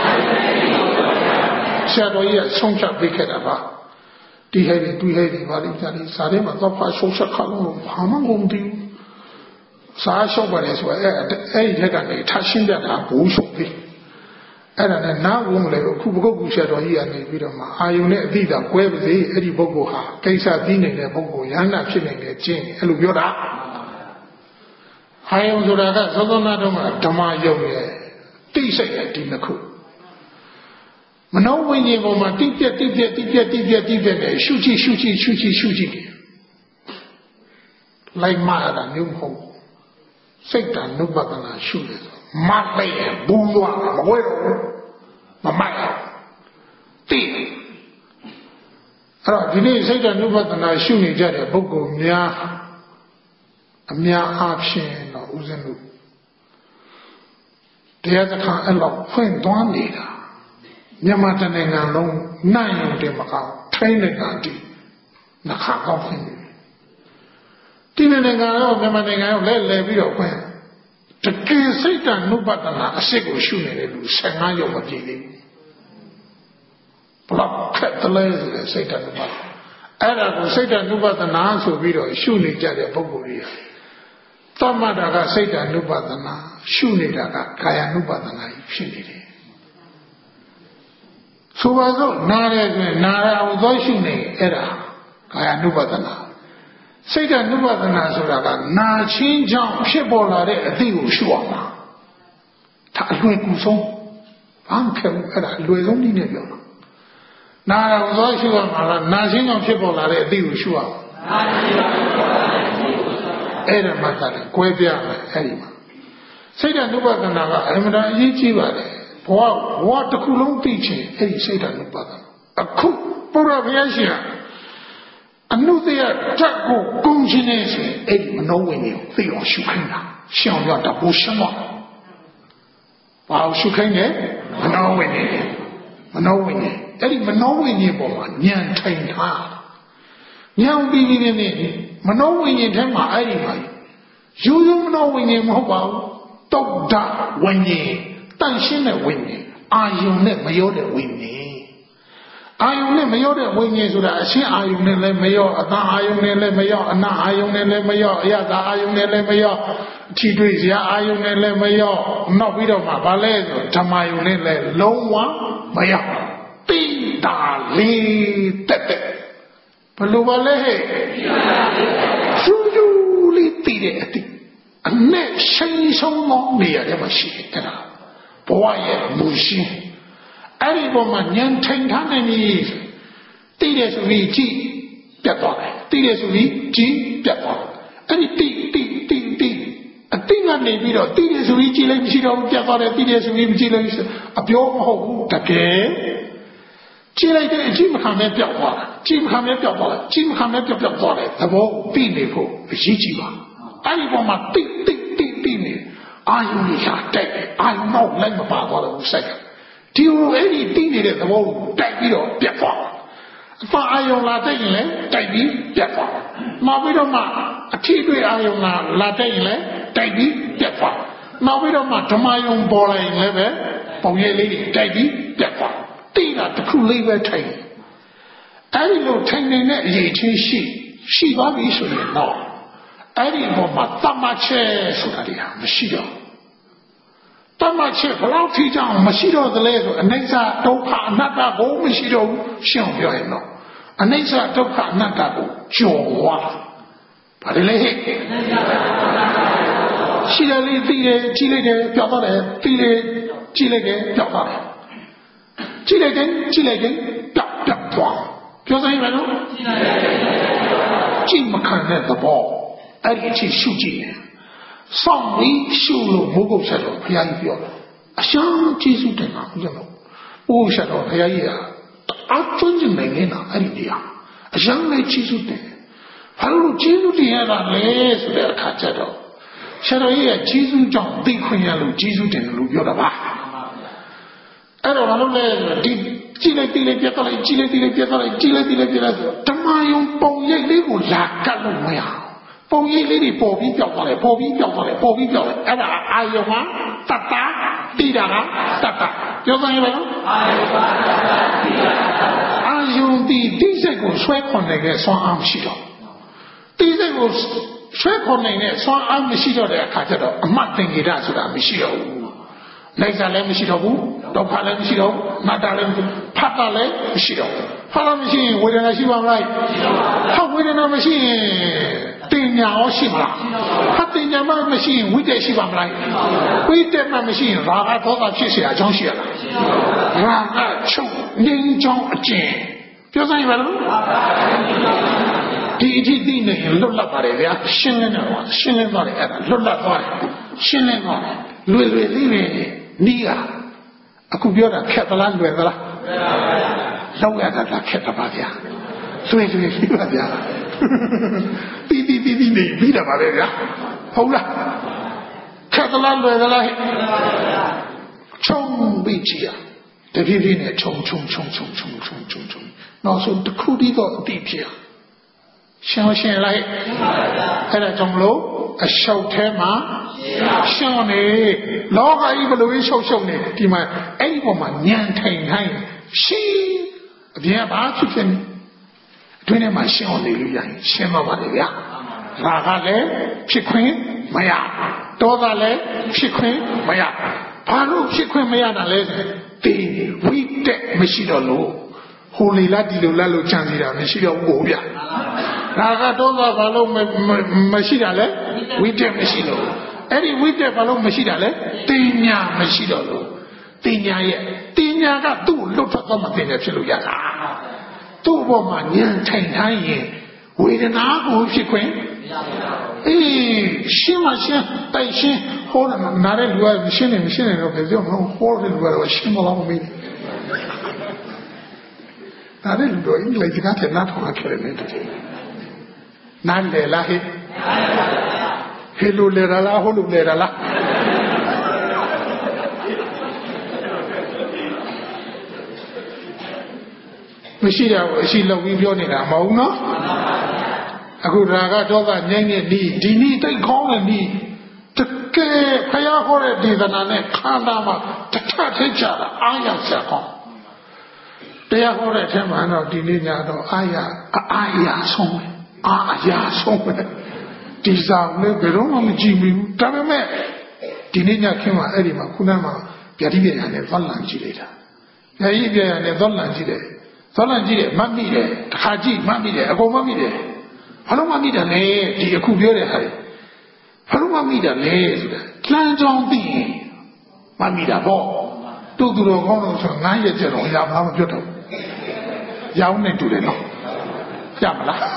ဆရာတော်ကြီးကဆုံးဖြတ်ပေးခဲ့တာပါဒီဟဲ့ဒီတွေ့ဟဲ့ဒီဗာလိကြတယ်စားထဲမှာတော့ဖာဆုံးဖြတ်ခါလို့ဘာမှမကုန်ဘူးစားရှောက်ပါလေဆိုအဲ့ဒီထက်ကနေထရှင်းပြတာဘူးရှုပ်ပြီအဲ့ဒါနဲ့နားဝင်မလဲအခုဘုဂုတ်ကူဆရာတော်ကြီးကနေပြီးတော့မှအာယုံနဲ့အတိတာကွဲပါစေအဲ့ဒီပုဂ္ဂိုလ်ဟာကိစ္စပြီးနေတဲ့ပုဂ္ဂိုလ်ရဟန္တာဖြစ်နေတဲ့ကျင့်အဲ့လိုပြောတာအာယုံဆိုတာကသောသောနာတော်မှာဓမ္မယုံရဲ့တိစိတ်ရဲ့ဒီနှစ်ခုမနောဝိညာဉ်ပေါ်မှာတိပြက်နဲ့ရှုကြည့်လိုက်မှတာမျိုးမဟုတ်စိတ်တ ानु ပဒနာရှုတယ်မတ်လိုက်ဘူးသွားမဝဲတော့မမိုက်တိအဲ့တော့ဒီနေ့စိတ်တ ानु ပဒနာရှုနေကြတဲ့ပုဂ္ဂိုလ်များအများအားဖြင့်တော့ဦးဇင်းတို့တရားစခန်းအဲ့လောက်ဖွင့်သွားနေတာမြန်မာတနိုင်ငံလုံးနိုင်ရုံတည်းမကောင်းထိန်းနေတာဒီနှခါကောင်းဖွင့်နေဒီနိုင်ငံရောမြန်မာနိုင်ငံရောလဲပြီးတော့ဖွင့်တကယ်စိတ်တ ानु ပဒနာအစစ်ကိုရှုနေတယ်လူ15ရောက်မပြည့်သေးဘူးဘလောက်ခက်တယ်လဲဆိုတဲ့စိတ်တ ानु ပဒနာအဲ့ဒါကိုစိတ်တ ानु ပဒနာဆိုပြီးတော့ရှုနေကြတဲ့ပုဂ္ဂိုလ်တွေသမထကစိတ်တ ानु ပဒနာရှုနေတာကကာယ ानु ပဒနာဖြစ်နေတယ်ဆိုပါစို့နားရဲဆိုရင်နားရအောင်သွားရှုနေအဲ့ဒါကာယ ानु ပဒနာစိတ်တ ानु ပဒနာဆိုတာကနာချင်းကြောင့်ဖြစ်ပေါ်လာတဲ့အသည့်ကိုရှုအောင်ပါဒါအလွယ်ကူဆုံးဘာမှဖြစ်ဘူးအဲ့ဒါအလွယ်ဆုံးနည်းနဲ့ပြောတာနားရအောင်သွားရှုရမှာလားနာချင်းကြောင့်ဖြစ်ပေါ်လာတဲ့အသည့်ကိုရှုအောင်အဲ့ဒါမှသာကွဲပြားမယ်အဲ့ဒီမှာစိတ်တ ानु ပဒနာကအမှန်တန်အရေးကြီးပါတယ်ဘဝတစ်ခုလုံးသိချင်အဲ့ဒီစိတ်တ ानु ပဒနာအခုဘုရားဘုရားရှင်အနုတ္တရဓာတ်ကိုကုန်းခြင်းနဲ့ဆိုရင်အဲ့ဒီမနောဝိညာဉ်ကိုသိအောင်ရှုခိုင်းတာရှောင်ရတာဘုရှင်းတော့ဘာလို့ရှုခိုင်းလဲမနောဝိညာဉ်အဲ့ဒီမနောဝိညာဉ်ပေါ်မှာဉာဏ်ထိုင်ထားဉာဏ်ပြီးနေမနောဝိညာဉ်ထဲမှာအဲ့ဒီမှာရိုးရိုးမနောဝိညာဉ်မဟုတ်ပါဘူးတုတ်ဓာတ်ဝိညာဉ်တန်ရှင်းတဲ့ဝိညာဉ်အာယုံနဲ့မရောတဲ့ဝိညာဉ်အာယုံနဲ့မရောတဲ့ဝိညာဉ်ဆိုတာအရှင်းအာယုံနဲ့လည်းမရောအတန်အာယုံနဲ့လည်းမရောအနာအာယုံနဲ့လည်းမရောအယတာအာယုံနဲ့လည်းမရောထီတွေ့စရာအာယုံနဲ့လည်းမရောနောက်ပြီးတော့မှဗာလဲဆိုဓမ္မယုံနဲ့လည်းလုံးဝမရောတိတာလေးတက်ဘလို့ပါလဲဟဲ့ရှူရှူလေးတည်တဲ့အတိအနဲ့ရှိန်ဆုံးသောနေရာထဲမှာရှိတယ်အဲ့ဒါဘဝရဲ့မူရှင်းအဲ့ဒီပေါ်မှာဉာဏ်ထိုင်ထားနိုင်ပြီတည်တယ်ဆိုပြီးကြည့်ပြတ်သွားတယ်တည်တယ်ဆိုပြီးကြည့်ပြတ်သွားအဲ့ဒီတိအတိကနေပြီးတော့တည်တယ်ဆိုပြီးကြည့်လိုက်မရှိတော့ဘူးပြတ်သွားတယ်တည်တယ်ဆိုပြီးမကြည့်လို့အပြောမဟုတ်ဘူးတကယ်ကြည့်လိုက်တဲ့အကြည့်မခံမဲပြောက်သွားတာကြည့်မခံမဲပြောက်သွားတယ်ကြည့်မခံမဲပြောက်သွားတယ်သဘောသိနေဖို့အရေးကြီးပါအဲ့ဒီပေါ်မှာတိနေအာယုန်ကြီးတိုက်တယ်အာယုန်တော့လိုက်မပါသွားတော့စိုက်ကဒီလိုအဲ့ဒီသိနေတဲ့သဘောကိုတိုက်ပြီးတော့ပြတ်သွားအဖအာယုန်လာတိုက်ရင်လည်းတိုက်ပြီးပြတ်သွားနောက်ပြီးတော့မှအထီးတွေ့အာယုန်လာတိုက်ရင်လည်းတိုက်ပြီးပြတ်သွားနောက်ပြီးတော့မှဓမ္မယုံပေါ်လာရင်လည်းပဲပုံရိပ်လေးတွေတိုက်ပြီးပြတ်သွားတိတာတစ်ခုလေးပဲထိုင်အဲ့ဒီလိုထိုင်နေတဲ့အရေးချင်းရှိသွားပြီဆိုရင်တော့အဲ့ဒီဘောမှာတမချဲဆိုတာတွေဟာမရှိတော့တမချဲဘလောက်ထိကြအောင်မရှိတော့သလဲဆိုအနိစ္စဒုက္ခအနတ္တကိုမရှိတော့ဘူးရှင်းပြောရင်တော့အနိစ္စဒုက္ခအနတ္တကိုကျော်သွားဘာလဲဟဲ့ရှိတယ်လေးသိတယ်ကြည့်လိုက်တယ်ပြောက်သွားတယ်သိတယ်ကြည့်လိုက်တယ်ပြောက်သွားတယ်ကြည့်လိုက်တယ်ပြောက်သွားပြောစမ်းရမယ်နော်ကြည့်မခံတဲ့သဘောအဲ့ဒီအချိန်ရှုကြည့်တယ်စောင့်ပြီးရှုလို့ဘုဂုတ်ဆက်တော်ဘုရားကြီးပြောတယ်အရှမ်းကျေးဇူးတင်ပါဦးဇင်းတို့ဘုဂုတ်ဆက်တော်ဘုရားကြီးကအသွင်းနေနေတာအဲ့ဒီတရားအရှမ်းလည်းကျေးဇူးတင်ဘာလို့ကျေးဇူးတင်ရတာလဲဆိုတဲ့အခါကျတော့ဆရာတော်ကြီးရဲ့ကျေးဇူးကြောင့်သိခွင့်ရလို့ကျေးဇူးတင်တယ်လို့ပြောတာပါအဲ့တော့ဘာလို့လဲဒီကြည့်လိုက်တိလိုက်ပြတ်သွားလိုက်ကြည့်လိုက်တိလိုက်ပြတ်သွားလိုက်ကြည့်လိုက်တိလိုက်ပြတ်လိုက်ဓမ္မယုံပုံရိပ်လေးကိုလာကတ်လို့မရပုံရိပ်လေးတွေပေါ်ပြီးပြောက်သွားတယ်ပေါ်ပြီးပြောက်သွားတယ်ပေါ်ပြီးပြောက်တယ်အဲ့ဒါအာယုံကတတ္တတိတာကတတ္တပြောစမ်းရပါလားအာယုံတိစိတ်ကိုဆွဲခွန်နေတဲ့ဆွမ်းအားမရှိတော့တိစိတ်ကိုဆွဲခွန်နေတဲ့ဆွမ်းအားမရှိတော့တဲ့အခါကျတော့အမှတ်သင်္ကေတဆိုတာမရှိတော့ဘူးနိုင်စားလည်းမရှိတော့ဘူးဒုက္ခလည်းမရှိတော့ဘူးအနတ္တလည်းမရှိဖတ်တာလည်းမရှိတော့ဘူးဖတ်တာမရှိရင်ဝေဒနာရှိပါမလားဟောဝေဒနာမရှိရင်တင်ညာရောရှိမလားဖတ်တင်ညာမှမရှိရင်ဝိတ္တရှိပါမလားဝိတ္တမှမရှိရင်ရာဂဒေါသဖြစ်เสียအကြောင်းရှိရလားရာဂချုပ်ငြိမ်းချမ်းအကျင့်ပြောစမ်းရပါလားဒီအထိသိနေရင်လွတ်လပ်ပါတယ်ဗျာရှင်းလင်းတယ်ကွာရှင်းလင်းသွားတယ်အဲ့ဒါလွတ်လပ်သွားတယ်ရှင်းလင်းသွားတယ်လွယ်လွယ်လေးလေးနီးရအခုပြောတာခက်သလားလွယ်သလားလောက်ရတာခက်တာပါဗျာဆွေးရှိပါဗျာတီးနေပြီးတာပါပဲဗျာဟုတ်လားခက်သလားလွယ်သလားခြုံပြီးကြည့်ရတဖြည်းဖြည်းနဲ့ခြုံနောက်ဆုံးတစ်ခုတည်းတော့အတိဖြစ်ရှင်းလိုက်အဲ့ဒါကြောင့်မလို့အလျှောက်ထဲမှာရှင်းနေလောကကြီးဘယ်လိုရှောက်နေဒီမှာအဲ့ဒီပေါ်မှာညံထိုင်ရှင်းအပြင်ဘာဖြစ်နေအတွင်းထဲမှာရှင်းနေလို့ရရင်ရှင်းတော့ပါလေဗျာရာဂလည်းဖြစ်ခွင့်မရဒေါသလည်းဖြစ်ခွင့်မရဘာလို့ဖြစ်ခွင့်မရတာလဲဒီဝိတ္တမရှိတော့လို့ဟိုလေလားဒီလိုလားလို့ကြံစီတာမရှိတော့ဘူးဗျာရာဂဒေါသဘာလို့မရှိတာလဲဝိတ္တမရှိလို့အဲ့ဒီဝိတ္တဘာလို့မရှိတာလဲတင်ညာမရှိတော့လို့တင်ညာကသူ့လွတ်ထွက်တော့မတင်ရဖြစ်လို့ရတာသူ့ဘောမှာဉာဏ်ထိုင်ထားရင်ဝေဒနာကိုဖြစ်ခွင့်အေးရှင်းတိုင်ရှင်းဟောတာနားတဲ့လူကရှင်းနေတော့ပြောမလို့ဟောတဲ့လူကတော့ရှင်းမလို့မမေးနားတဲ့လူတော့အင်္ဂလိပ်စကားနဲ့နားထောင်ခဲ့တယ်နားလေလားဟဲလိုလေလားဟိုလိုလေလားမရှိတာကိုအရှိလောက်ပြီးပြောနေတာမဟုတ်နော်အခုရာဂဒေါသငြိမ်းတဲ့ဒီနည်းတိတ်ခေါင်းတဲ့နည်းတကယ်ဖယားဟောတဲ့ဒေသနာနဲ့ခန္ဓာမှာတစ်ထပ်ထိကြတာအားရဆက်ကောင်းတရားဟောတဲ့အထက်မှာတော့ဒီနေ့ညတော့အားရဆုံးပဲဒီစားလည်းဘယ်တော့မှမကြည့်ဘူးဒါပေမဲ့ဒီနေ့ညခင်းမှာအဲ့ဒီမှာခုနကဗျာတိပြညာနဲ့သောလန်ကြည့်လိုက်တာဗျာတိပြညာနဲ့သောလန်ကြည့်တယ်မှတ်မိတယ်တစ်ခါကြည့်မှတ်မိတယ်အကုန်မှတ်မိတယ်ဘာလို့မှတ်မိတယ်လဲဒီအခုပြောတဲ့ဟာဘာလို့မှတ်မိတယ်လဲဆိုတာလမ်းကြောင်းသိရင်မှတ်မိတာပေါ့တူတော်ကောင်းလို့ဆို9ရက်ကျတော့ရမှာမပြောတော့ရောင်းနေတူတယ်နော်ရမလား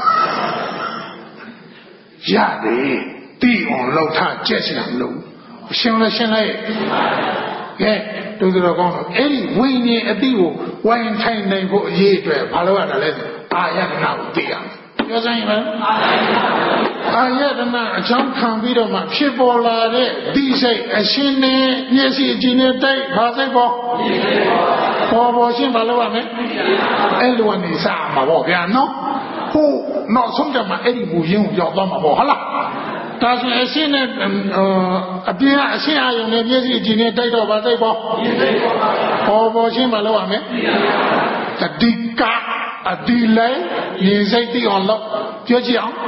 ရတယ်တီးအောင်လောက်ထားကြက်စရာမလိုရှင်းလိုက်ကဲတူတော်ကောင်းတော့အဲ့ဒီဝိညာဉ်အတိကိုဝိုင်းထိုင်နိုင်ဖို့အရေးအတွက်ဘာလို့ရတာလဲအာယတနာကိုသိရမယ်ပြောစမ်းရမယ်အာယတနာအကြောင်းခံပြီးတော့မှဖြစ်ပေါ်လာတဲ့ဒီစိတ်အရှင်းနဲ့မျက်စိအကြည့်နဲ့တိုက်ဘာစိတ်ပေါ်ရှင်းဘာလို့ရမလဲအဲ့လိုကနေစမှာပေါ့ဗျာနော်ဟိုနောက်ဆုံးကြမှာအဲ့ဒီဘူရင်းကိုရောက်သွားမှာပေါ့ဟုတ်လားဒါဆိုအရှင်းနဲ့အပြင်ကအရှင်းအာယုံနဲ့မျက်စိအကြည့်နဲ့တိုက်တော့ဘာစိတ်ပေါ်ရှင်းဘာလို့ရမလဲတတိကအတိလိုက်ရေစိတ်သိအောင်လို့ပြောကြည့်အောင်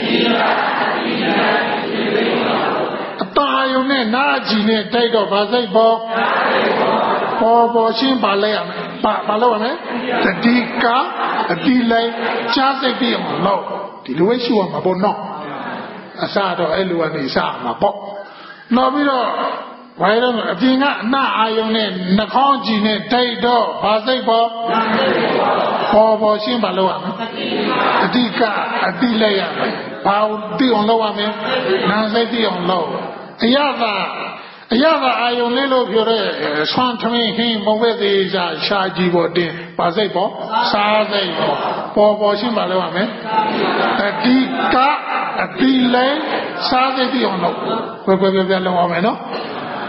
အတာယုံနဲ့နာကြည့်နဲ့တိုက်တော့ဗာစိတ်ပေါ်ရှင်းပါလဲရမယ်ဘာလို့ရမလဲတတိကအတိလိုက်ကြားစိတ်သိအောင်လို့ဒီလိုရှိရမှာပေါ့နော်အစတော့အဲ့လိုကနေစမှာပေါ့နောက်ပြီးတော့ဘာလို့အပြင်ကအနအာယုံနဲ့နှာခေါင်းကြည့်နဲ့တိုက်တော့ဗာစိတ်ပေါ်ရှင်းပါလို့ရမယ်အတိကအတိလိုက်ရမယ်ဘာသိအောင်လုပ်ရမယ်နာစိတ်သိအောင်လုပ်အရသာအာယုံလေးလို့ပြောတဲ့ဆွမ်းထမင်းဟင်းဘုံဘက်သေးရှားကြည့်ဖို့တင်ဗာစိတ်စားစိတ်ပေါ်ရှင်းပါလို့ရမယ်အတိကအတိလိုက်စားစိတ်သိအောင်လုပ်ဘယ်လုပ်ရမယ်နော်ခ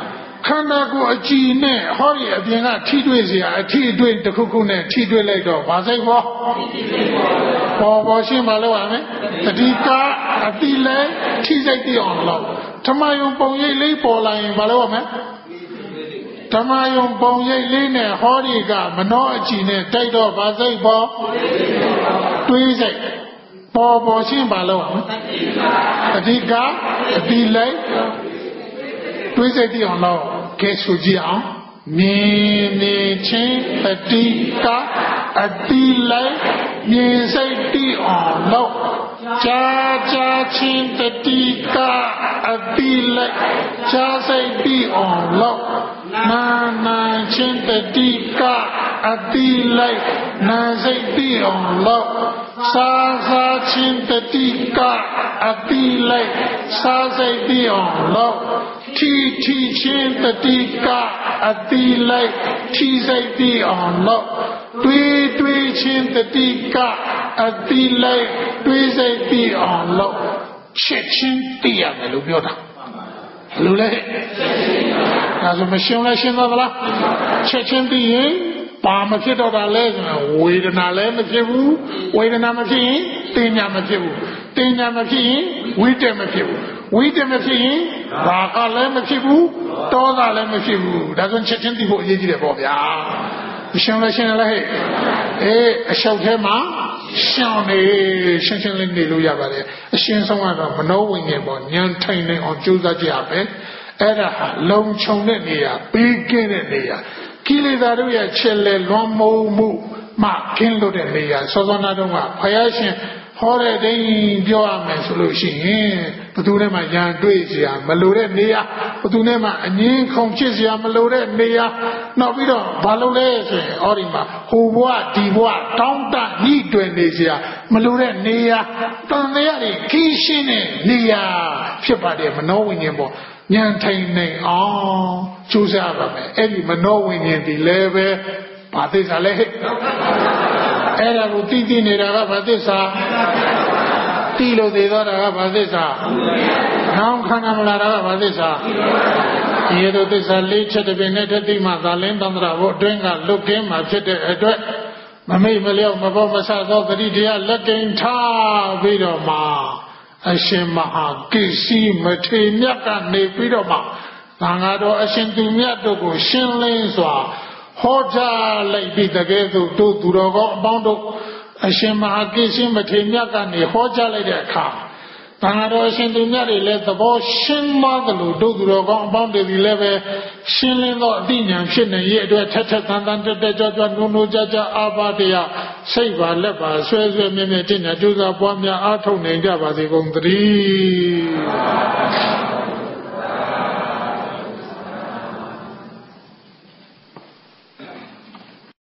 နာကိုအကြည့်နဲ့ဟောဒီအပြင်ကထိတွေ့စရာအထိအတွေ့တစ်ခုခုနဲ့ထိတွေ့လိုက်တော့ဘာစိတ်ပေါ်ပေါ်ရှင်းပါလို့ရမယ်တတိကအတိလဲထိစိတ်တိအောင်လို့ဓမ္မယုံပုံရိပ်လေးပေါ်လာရင်ဘာလို့ရမလဲဓမ္မယုံပုံရိပ်လေးနဲ့ဟောဒီကမနောအကြည့်နဲ့တိုက်တော့ဘာစိတ်ပေါ်တွေးစိတ်ပေါ်ရှင်းပါလို့ရမယ်တတိကအတိလဲတွေးစိတ်တိအောင်လို့ကဲဆိုကြည့်အောင်မြင်နေချင်းတတိကအတိလိုက်မြင်စိတ်တိအောင်လို့ကြားချင်းတတိကအတိလိုက်ကြားစိတ်တိအောင်လို့နာချင်းတတိကအတိလိုက်နာစိတ်တိအောင်လို့စားချင်းတတိကအတိလိုက်စားစိတ်တိအောင်လို့ထီချင်းတတိကအတိလိုက်ထီစိတ်တိအောင်လို့တွေးချင်းတတိကအတိလိုက်တွေးစိတ်တိအောင်လို့ချက်ချင်းသိရမယ်လို့ပြောတာဘယ်လိုလဲဒါဆိုမရှင်းလဲရှင်းသွားသလားချက်ချင်းသိရင်ပါမဖြစ်တော့တာလဲဆိုတော့ဝေဒနာလည်းမဖြစ်ဘူးဝေဒနာမဖြစ်ရင်တင်ညာမဖြစ်ဘူးတင်ညာမဖြစ်ရင်ဝိတက်မဖြစ်ဘူးဝိတက်မဖြစ်ရင်ဘာကလည်းမဖြစ်ဘူးတောကလည်းမဖြစ်ဘူးဒါဆိုချက်ချင်းသိဖို့အရေးကြီးတယ်ပေါ့ဗျာရှင်းလဲရှင်းလဲဟဲ့အလျှောက်ထဲမှာရှင်းနေရှင်းလေးနေလို့ရပါတယ်အရှင်းဆုံးကတော့မနောဝိညာဉ်ပေါ့ဉာဏ်ထိုင်နေအောင်ကြိုးစားကြရမယ်အဲ့ဒါဟာလုံခြုံတဲ့နေရာပေးကင်းတဲ့နေရာကိလေသာတို့ရဲ့ချက်လေလွန်မိုးမှုမှကင်းလို့တဲ့နေရာစောစောနာတော့ကဘုရားရှင်ဟောတဲ့တိုင်းပြောရမယ်ဆိုလို့ရှိရင်ဘသူနဲ့မှညာတွေ့စရာမလိုတဲ့နေရာဘသူနဲ့မှအငင်းခုန်ဖြစ်စရာမလိုတဲ့နေရာနောက်ပြီးတော့ဘာလို့လဲဆိုရင်အော်ဒီမှာဟိုဘဝဒီဘဝတောင်းတညှိတွယ်နေစရာမလိုတဲ့နေရာတန်တရားတွေခင်းရှင်းတဲ့နေရာဖြစ်ပါတယ်မနောဝိညာဉ်ပေါ့ဉာဏ်ထိုင်နေအောင်ကြိုးစားပါမယ်အဲ့ဒီမနောဝိညာဉ်ဒီလည်းပဲဘာသစ္စာလဲဟဲ့အဲ့ဒါကိုသိနေတာကဘာသစ္စာသိလို့သိတော့တာကဘာသစ္စာနောင်ခန္ဓာမလာတာကဘာသစ္စာဒီလိုသစ္စာ၄ချက်တပင်နဲ့တသိမှသာလင်းတန္တရာဘုအတွင်းကလွတ်ကင်းမှာဖြစ်တဲ့အတွက်မမိတ်မလျော့မပေါ်မဆသောသတိတရားလက်ကင်ထားပြီးတော့မှအရှင်မဟာကိစီမထေမြတ်ကနေပြီးတော့မှသံဃာတော်အရှင်သူမြတ်တို့ကိုရှင်းလင်းစွာဟောကြားလိုက်ပြီးတကယ်သူတို့သူတော်ကောင်းအပေါင်းတို့အရှင်မဟာကိစီမထေမြတ်ကနေဟောကြားလိုက်တဲ့အခါသံဃာတော်အရှင်သူမြတ်တွေလည်းသဘောရှင်းသွားသလိုတို့သူတော်ကောင်းအပေါင်းတွေလည်းပဲရှင်းလင်းသောအသိဉာဏ်ဖြစ်နေရဲ့အတွက်ထက်ထက်သန်သန်တက်တက်ကြွကြွနိုးနိုးကြကြအာပါတရားစိတ်ပါလက်ပါဆွဲဆွဲမြဲမြဲတင့်ကြကြိုးစားပွားများအားထုတ်နိုင်ကြပါစေကုန်သတည်း